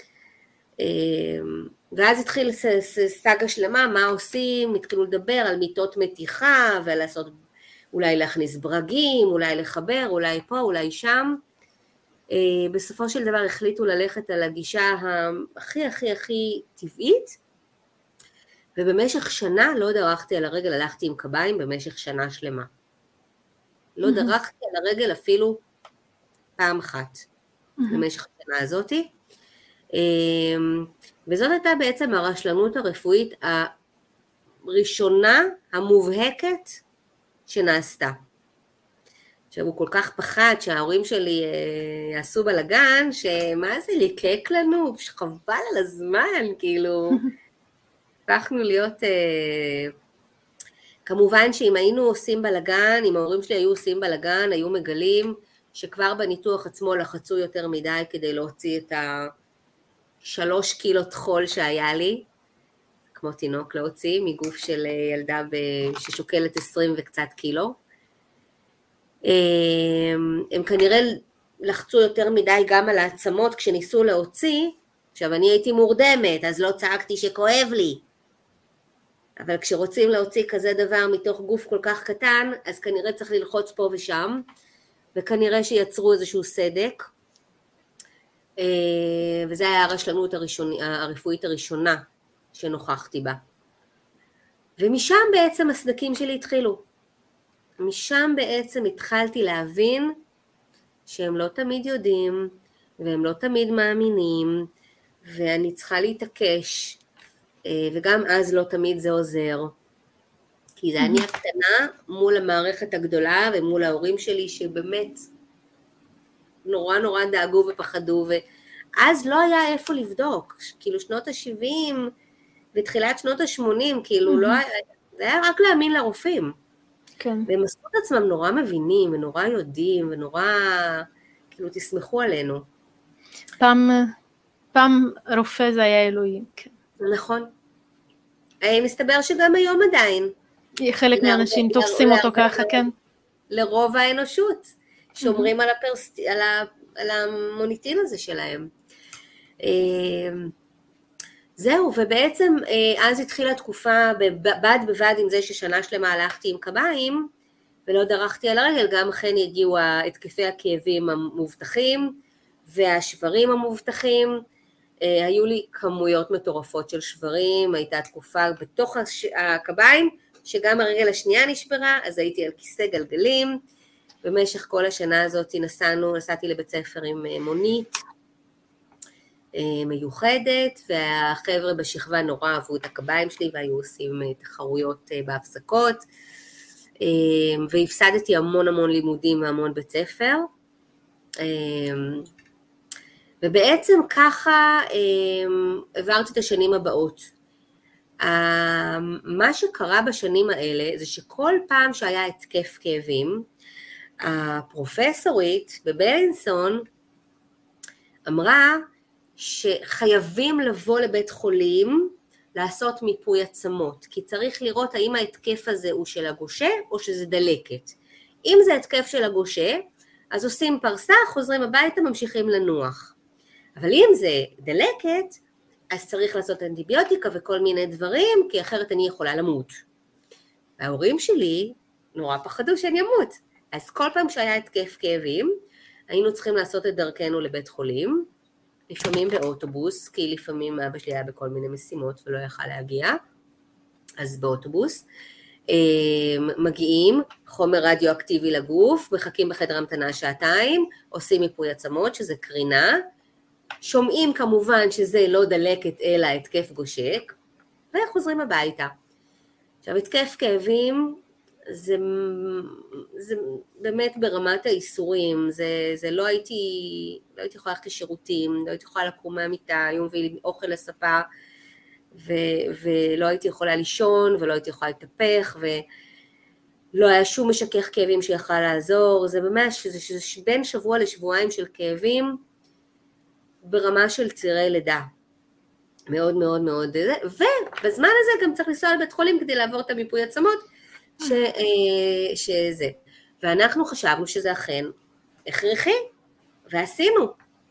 ואז התחיל סאגה שלמה, מה עושים? התחילו לדבר על מיטות מתיחה, ולעשות, אולי להכניס ברגים, אולי לחבר, אולי פה, אולי שם. בסופו של דבר החליטו ללכת על הגישה הכי טבעית, ובמשך שנה לא דרכתי על הרגל, הלכתי עם קביים במשך שנה שלמה. לא דרכתי על הרגל אפילו פעם אחת, במשך השנה הזאת. וזאת הייתה בעצם הרשלנות הרפואית הראשונה המובהקת שנעשתה. עכשיו הוא כל כך פחד שההורים שלי יעשו בלגן, שמה זה ליקק לנו, חבל על הזמן, כאילו, הפכנו להיות, כמובן שאם היינו עושים בלגן, אם ההורים שלי היו עושים בלגן, היו מגלים שכבר בניתוח עצמו לחצו יותר מדי כדי להוציא 3 קילו טחול שהיה לי, כמו תינוק להוציא, מגוף של ילדה ששוקלת 20 וקצת קילו. הם כנראה לחצו יותר מדי גם על העצמות כשניסו להוציא. עכשיו אני הייתי מורדמת, אז לא צעקתי שכואב לי. אבל כשרוצים להוציא כזה דבר מתוך גוף כל כך קטן, אז כנראה צריך ללחוץ פה ושם, וכנראה שיצרו איזשהו סדק. וזה היה הרשלנות הרפואית הראשונה שנוכחתי בה. ומשם בעצם הסדקים שלי התחילו. משם בעצם התחלתי להבין שהם לא תמיד יודעים, והם לא תמיד מאמינים, ואני צריכה להתעקש, וגם אז לא תמיד זה עוזר. כי זה אני הקטנה מול המערכת הגדולה, ומול ההורים שלי שבאמת נורא נורא דאגו ופחדו, ואז לא היה איפה לבדוק. כאילו שנות ה-70 ותחילת שנות ה-80, כאילו לא היה, זה היה רק להאמין לרופאים. כן. והם עשו את עצמם נורא מבינים, ונורא יודעים, ונורא, כאילו תסמכו עלינו. פעם רופא זה היה אלוהים. כן. נכון. מסתבר שגם היום עדיין. חלק מהאנשים תופסים אותו ככה, כן. לרוב האנושות, שומרים על המוניטין הזה שלהם. זהו, ובעצם אז התחילה תקופה בד בבד עם זה ששנה שלמה הלכתי עם קביים, ולא דרכתי על הרגל, גם אכן הגיעו התקפי הכאבים המובטחים, והשברים המובטחים, היו לי כמויות מטורפות של שברים, הייתה תקופה בתוך הקביים, שגם הרגל השנייה נשברה, אז הייתי על כיסא גלגלים, במשך כל השנה הזאת נסעתי לבית ספר עם מונית, מיוחדת, והחבר'ה בשכבה נורא אהבו את הקביים שלי, והיו עושים תחרויות בהפסקות, והפסדתי המון המון לימודים והמון בית ספר, ובעצם ככה עברתי את השנים הבאות. מה שקרה בשנים האלה, זה שכל פעם שהיה התקף כאבים, הפרופסורית בבלינסון אמרה, שחייבים לבוא לבית חולים לעשות מיפוי עצמות, כי צריך לראות האם ההתקף הזה הוא של הגושה או שזה דלקת. אם זה התקף של הגושה, אז עושים פרסה, חוזרים הביתה, ממשיכים לנוח. אבל אם זה דלקת, אז צריך לעשות אנטיביוטיקה וכל מיני דברים, כי אחרת אני יכולה למות. ההורים שלי נורא פחדו שאני אמות. אז כל פעם שהיה התקף כאבים, היינו צריכים לעשות את דרכנו לבית חולים, לפעמים באוטובוס, כי לפעמים אבא שלי היה בכל מיני משימות ולא יכל להגיע, אז באוטובוס, מגיעים, חומר רדיואקטיבי לגוף, מחכים בחדר המתנה 2 שעתיים, עושים מיפוי עצמות שזה קרינה, שומעים כמובן שזה לא דלקת אלא התקף גושק, וחוזרים הביתה. עכשיו התקף כאבים, זה באמת ברמת האיסורים, זה לא הייתי יכולה ללכת לשירותים, לא הייתי יכולה לקום מהמיטה, היו מביא לי אוכל לספה, ולא הייתי יכולה לישון, ולא הייתי יכולה להתהפך, ולא היה שום משכך כאבים שיכל לעזור, זה ממש, זה בין שבוע לשבועיים של כאבים, ברמה של צירי לידה, מאוד מאוד מאוד, ובזמן הזה גם צריך לנסוע לבית חולים כדי לעבור את המיפוי עצמות, שזה, ואנחנו חשבנו שזה אכן הכרחי, ועשינו.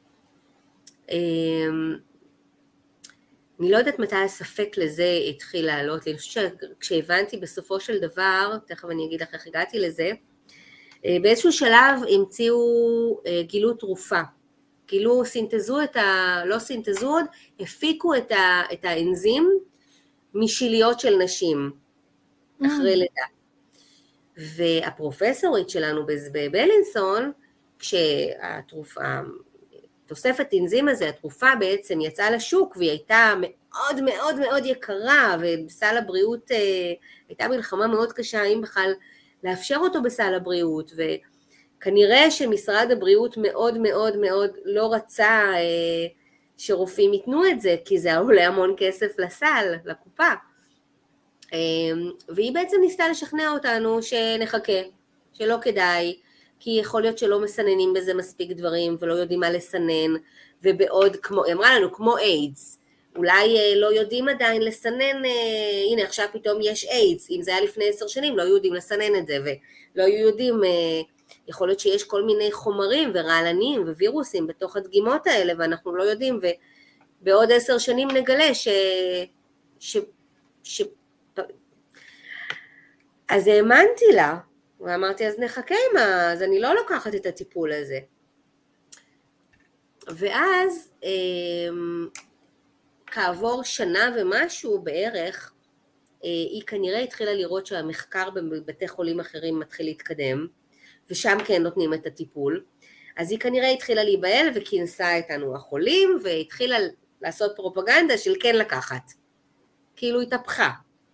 אני לא יודעת מתי הספק לזה התחיל לעלות, אני חושבת שכשהבנתי בסופו של דבר, תכף אני אגיד לך איך הגעתי לזה, באיזשהו שלב גילו תרופה, סינתזו לא סינתזו עוד, הפיקו את האנזים משיליות של נשים, אחרי לידה. והפרופסורית שלנו בבלינסון, כשהתוספת אנזים הזה, התרופה בעצם יצאה לשוק, והיא הייתה מאוד מאוד מאוד יקרה, ובסל הבריאות הייתה מלחמה מאוד קשה, אם בכלל לאפשר אותו בסל הבריאות, וכנראה שמשרד הבריאות מאוד מאוד מאוד לא רצה שרופאים ייתנו את זה, כי זה עולה המון כסף לסל, לקופה. והיא בעצם ניסתה לשכנע אותנו שנחכה, שלא כדאי, כי יכול להיות שלא מסננים בזה מספיק דברים, ולא יודעים מה לסנן, ובעוד, היא אמרה לנו, כמו איידס, אולי לא יודעים עדיין לסנן, הנה עכשיו פתאום יש איידס, אם זה היה לפני 10 שנים, לא יודעים לסנן את זה, ולא יודעים, יכול להיות שיש כל מיני חומרים ורעלנים ווירוסים בתוך הדגימות האלה, ואנחנו לא יודעים, ובעוד 10 שנים נגלה אז האמנתי לה, ואמרתי, אז נחכה אז אני לא לוקחת את הטיפול הזה. ואז, כעבור שנה ומשהו בערך, היא כנראה התחילה לראות שהמחקר בבתי חולים אחרים מתחיל להתקדם, ושם כן נותנים את הטיפול, אז היא כנראה התחילה להיבהל וכינסה איתנו החולים, והתחילה לעשות פרופגנדה של כן לקחת. כאילו התהפכה.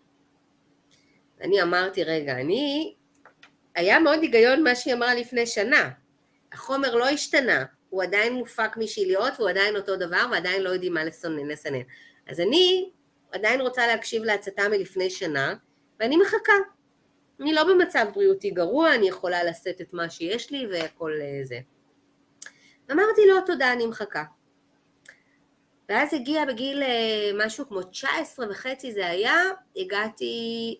אני אמרתי, רגע, היה מאוד היגיון מה שהיא אמרה לפני שנה. החומר לא השתנה, הוא עדיין מופק משיליות, והוא עדיין אותו דבר, ועדיין לא יודעים מה לסנן. אז אני עדיין רוצה להקשיב להצתה מלפני שנה, ואני מחכה. אני לא במצב בריאותי גרוע, אני יכולה לשאת את מה שיש לי, וכל זה. אמרתי לו, תודה, אני מחכה. ואז הגיע בגיל משהו כמו 19 וחצי זה היה, הגעתי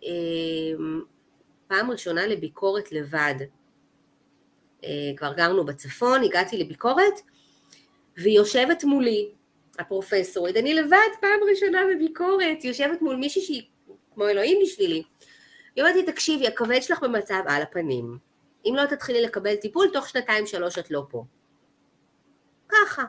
פעם ראשונה לביקורת לבד. כבר גרנו בצפון, הגעתי לביקורת, והיא יושבת מולי, הפרופסורית, אני לבד פעם ראשונה בביקורת, יושבת מול מישהי שהיא כמו אלוהים בשבילי. היא אומרת לי, תקשיבי, הכבד שלך במצב על הפנים. אם לא תתחילי לקבל טיפול, תוך 2-3 את לא פה. ככה.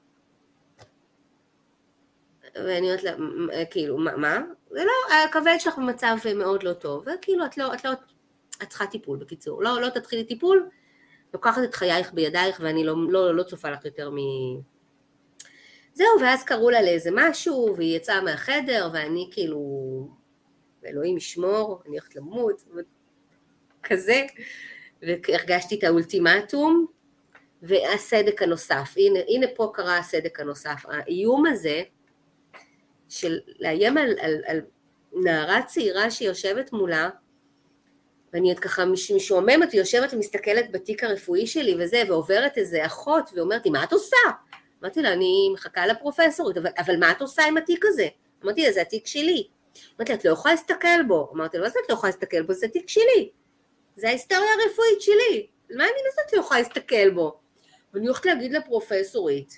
ואני אומרת לה, כאילו, מה? זה לא, הכבד שלך במצב מאוד לא טוב, וכאילו, את צריכה טיפול, בקיצור. לא תתחילי טיפול, לוקחת את חייך בידייך, ואני לא צופה לך יותר זהו, ואז קראו לה לאיזה משהו, והיא יצאה מהחדר, ואני כאילו, אלוהים ישמור, אני הולכת למות, כזה, והרגשתי את האולטימטום, והסדק הנוסף, הנה פה קרה הסדק הנוסף, האיום הזה, של לאיים על נערה צעירה שיושבת מולה, ואני עוד ככה משועממת, ויושבת ומסתכלת בתיק הרפואי שלי וזה, ועוברת איזה אחות, ואומרת לי, מה את עושה? אמרתי לה, אני מחכה לפרופסורית, אבל מה את עושה עם התיק הזה? אמרתי לה, זה התיק שלי. אמרתי לה, את לא יכולה להסתכל בו. אמרתי לה, מה זה את לא יכולה להסתכל בו? זה תיק שלי. זה ההיסטוריה הרפואית שלי. מה אני נעשית לא יכולה להסתכל בו? ואני הולכת להגיד לפרופסורית.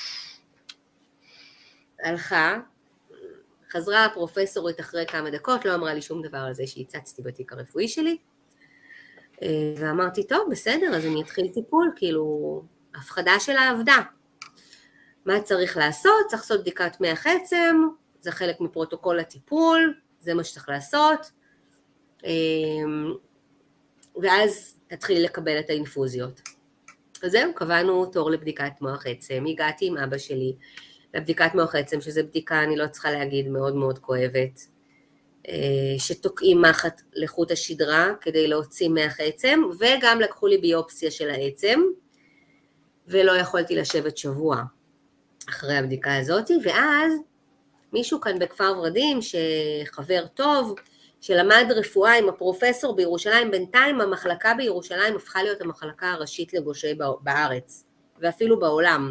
הלכה, חזרה הפרופסורית אחרי כמה דקות, לא אמרה לי שום דבר על זה שהצצתי בתיק הרפואי שלי, ואמרתי, טוב, בסדר, אז אני אתחיל טיפול, כאילו, הפחדה שלה עבדה. מה צריך לעשות? צריך לעשות בדיקת מח עצם, זה חלק מפרוטוקול הטיפול, זה מה שצריך לעשות, ואז תתחילי לקבל את האינפוזיות. אז זהו, קבענו תור לבדיקת מוח עצם, הגעתי עם אבא שלי, לבדיקת מוח עצם, שזו בדיקה, אני לא צריכה להגיד, מאוד מאוד כואבת, שתוקעים מחט לחוט השדרה כדי להוציא מח עצם, וגם לקחו לי ביופסיה של העצם, ולא יכולתי לשבת שבוע אחרי הבדיקה הזאת, ואז מישהו כאן בכפר ורדים, שחבר טוב, שלמד רפואה עם הפרופסור בירושלים, בינתיים המחלקה בירושלים הפכה להיות המחלקה הראשית לגושי בארץ, ואפילו בעולם.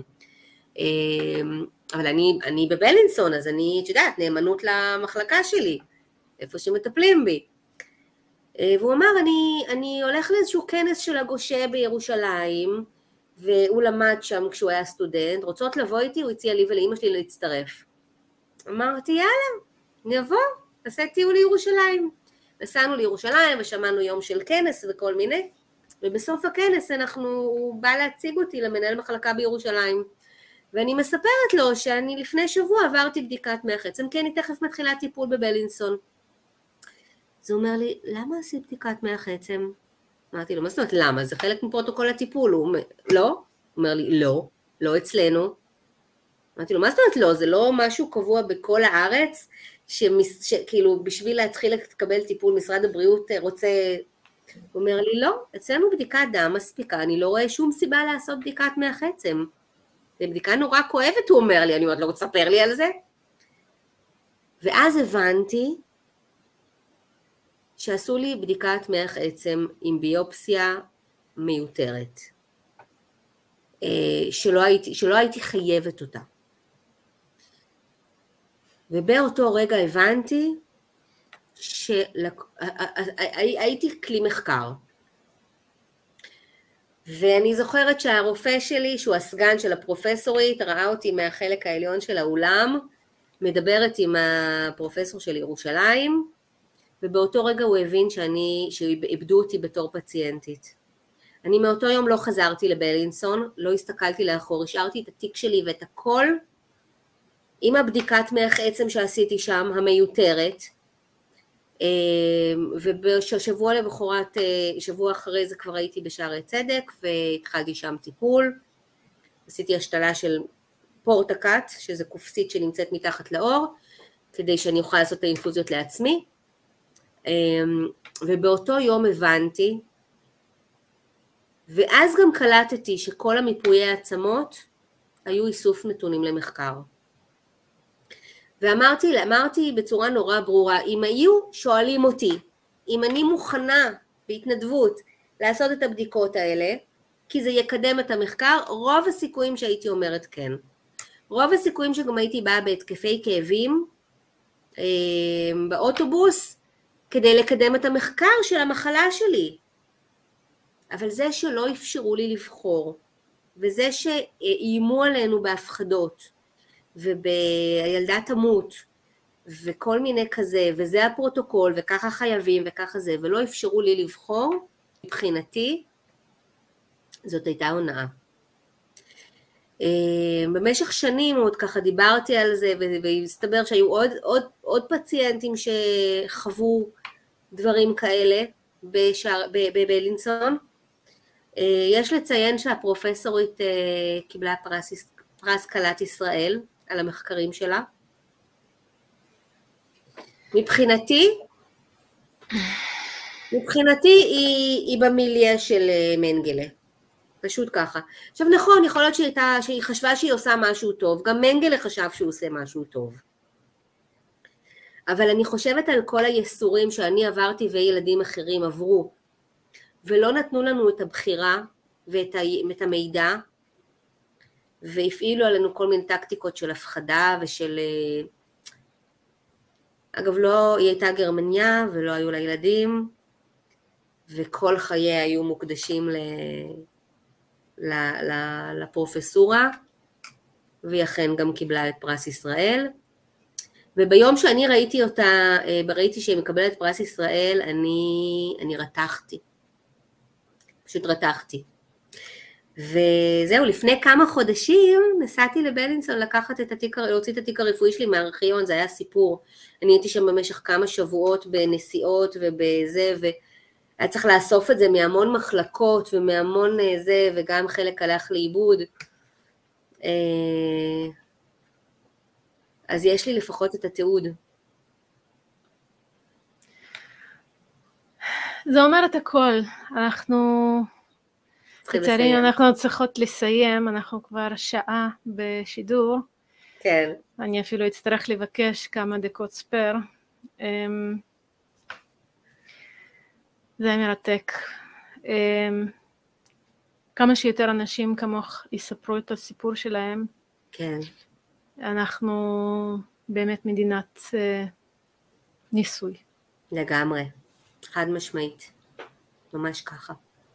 אבל אני בבלינסון, אז אני, את יודעת, נאמנות למחלקה שלי, איפה שמטפלים בי. והוא אמר, אני הולך לאיזשהו כנס של הגושה בירושלים, והוא למד שם כשהוא היה סטודנט, רוצות לבוא איתי, הוא הציע לי ולאמא שלי להצטרף. אמרתי, יאללה, נבוא, נעשה טיול לירושלים. נסענו לירושלים ושמענו יום של כנס וכל מיני, ובסוף הכנס הוא בא להציג אותי למנהל מחלקה בירושלים. ואני מספרת לו שאני לפני שבוע עברתי בדיקת מח עצם, כי אני תכף מתחילה טיפול בבלינסון. אז הוא אומר לי, למה עשית בדיקת מח עצם? אמרתי לו, מה זאת אומרת, למה? זה חלק מפרוטוקול הטיפול. הוא אומר, לא? הוא אומר לי, לא אצלנו. אמרתי לו, מה זאת אומרת לא? זה לא משהו קבוע בכל הארץ, שכאילו בשביל להתחיל לקבל טיפול משרד הבריאות רוצה... הוא אומר לי, לא, אצלנו בדיקת דם מספיקה, אני לא רואה שום סיבה לעשות בדיקת מח עצם. זו בדיקה נורא כואבת, הוא אומר לי, אני עוד לא רוצה לספר לי על זה. ואז הבנתי שעשו לי בדיקת מח עצם עם ביופסיה מיותרת, שלא הייתי חייבת אותה. ובאותו רגע הבנתי שהייתי כלי מחקר. ואני זוכרת שהרופא שלי, שהוא הסגן של הפרופסורית, ראה אותי מהחלק העליון של האולם, מדברת עם הפרופסור של ירושלים, ובאותו רגע הוא הבין שאיבדו אותי בתור פציינטית. אני מאותו יום לא חזרתי לבלינסון, לא הסתכלתי לאחור, השארתי את התיק שלי ואת הכל, עם הבדיקת מח עצם שעשיתי שם, המיותרת, ובשבוע למחרת, שבוע אחרי זה כבר הייתי בשערי צדק, והתחלתי שם טיפול, עשיתי השתלה של פורטקט, שזה קופסית שנמצאת מתחת לאור, כדי שאני אוכל לעשות את האינפוזיות לעצמי, ובאותו יום הבנתי, ואז גם קלטתי שכל המיפויי העצמות היו איסוף נתונים למחקר. ואמרתי בצורה נורא ברורה, אם היו שואלים אותי, אם אני מוכנה בהתנדבות לעשות את הבדיקות האלה, כי זה יקדם את המחקר, רוב הסיכויים שהייתי אומרת כן. רוב הסיכויים שגם הייתי באה בהתקפי כאבים, באוטובוס, כדי לקדם את המחקר של המחלה שלי. אבל זה שלא אפשרו לי לבחור, וזה שאיימו עלינו בהפחדות, ובילדה תמות, וכל מיני כזה, וזה הפרוטוקול, וככה חייבים, וככה זה, ולא אפשרו לי לבחור, מבחינתי, זאת הייתה הונאה. במשך שנים עוד ככה דיברתי על זה, והסתבר שהיו עוד פציינטים שחוו דברים כאלה בבלינסון. יש לציין שהפרופסורית קיבלה פרס כלת ישראל על המחקרים שלה. מבחינתי היא במיליה של מנגלה. פשוט ככה. עכשיו נכון, יכול להיות שהיא חשבה שהיא עושה משהו טוב, גם מנגלה חשב שהוא עושה משהו טוב. אבל אני חושבת על כל היסורים שאני עברתי וילדים אחרים עברו, ולא נתנו לנו את הבחירה ואת המידע, והפעילו עלינו כל מיני טקטיקות של הפחדה ושל... אגב, היא הייתה גרמניה ולא היו לה ילדים, וכל חייה היו מוקדשים לפרופסורה, והיא אכן גם קיבלה את פרס ישראל. וביום שאני ראיתי אותה, ראיתי שהיא מקבלת פרס ישראל, אני רתחתי. פשוט רתחתי. וזהו, לפני כמה חודשים נסעתי לבלינסון להוציא את התיק הרפואי שלי מהארכיון, זה היה סיפור. אני הייתי שם במשך כמה שבועות בנסיעות ובזה, והיה צריך לאסוף את זה מהמון מחלקות ומהמון זה, וגם חלק הלך לאיבוד. אז יש לי לפחות את התיעוד. זה אומר את הכל. אנחנו צריכות לסיים, אנחנו כבר שעה בשידור. כן. אני אפילו אצטרך לבקש כמה דקות ספר. זה מרתק. כמה שיותר אנשים כמוך יספרו את הסיפור שלהם. כן. אנחנו באמת מדינת ניסוי. לגמרי. חד משמעית. ממש ככה.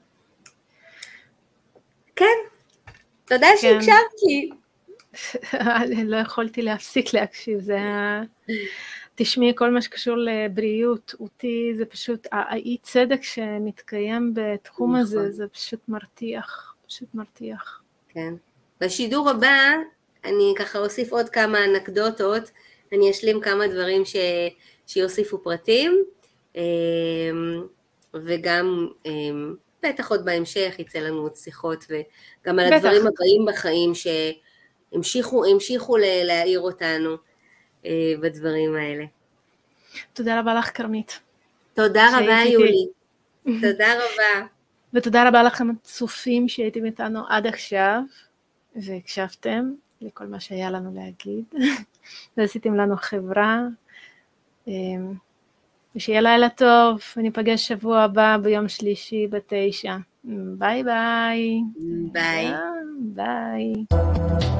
כן. תודה שהקשבת לי. לא יכולתי להפסיק להקשיב. תשמעי, כל מה שקשור לבריאות, אותי זה פשוט, האי צדק שמתקיים בתחום הזה, זה פשוט מרתיח. פשוט מרתיח. כן. בשידור הבא, אני ככה אוסיף עוד כמה אנקדוטות, אני אשלים כמה דברים שיוסיפו פרטים, וגם בטח עוד בהמשך יצא לנו עוד שיחות, וגם על הדברים הבאים בחיים שהמשיכו להעיר אותנו בדברים האלה. תודה רבה לך כרמית. תודה רבה יולי. תודה רבה. ותודה רבה לכם הצופים שהייתם איתנו עד עכשיו, והקשבתם לכל מה שהיה לנו להגיד, ועשיתם לנו חברה. ושיהיה לילה טוב, וניפגש שבוע הבא ביום שלישי 9. ביי ביי. ביי. ביי.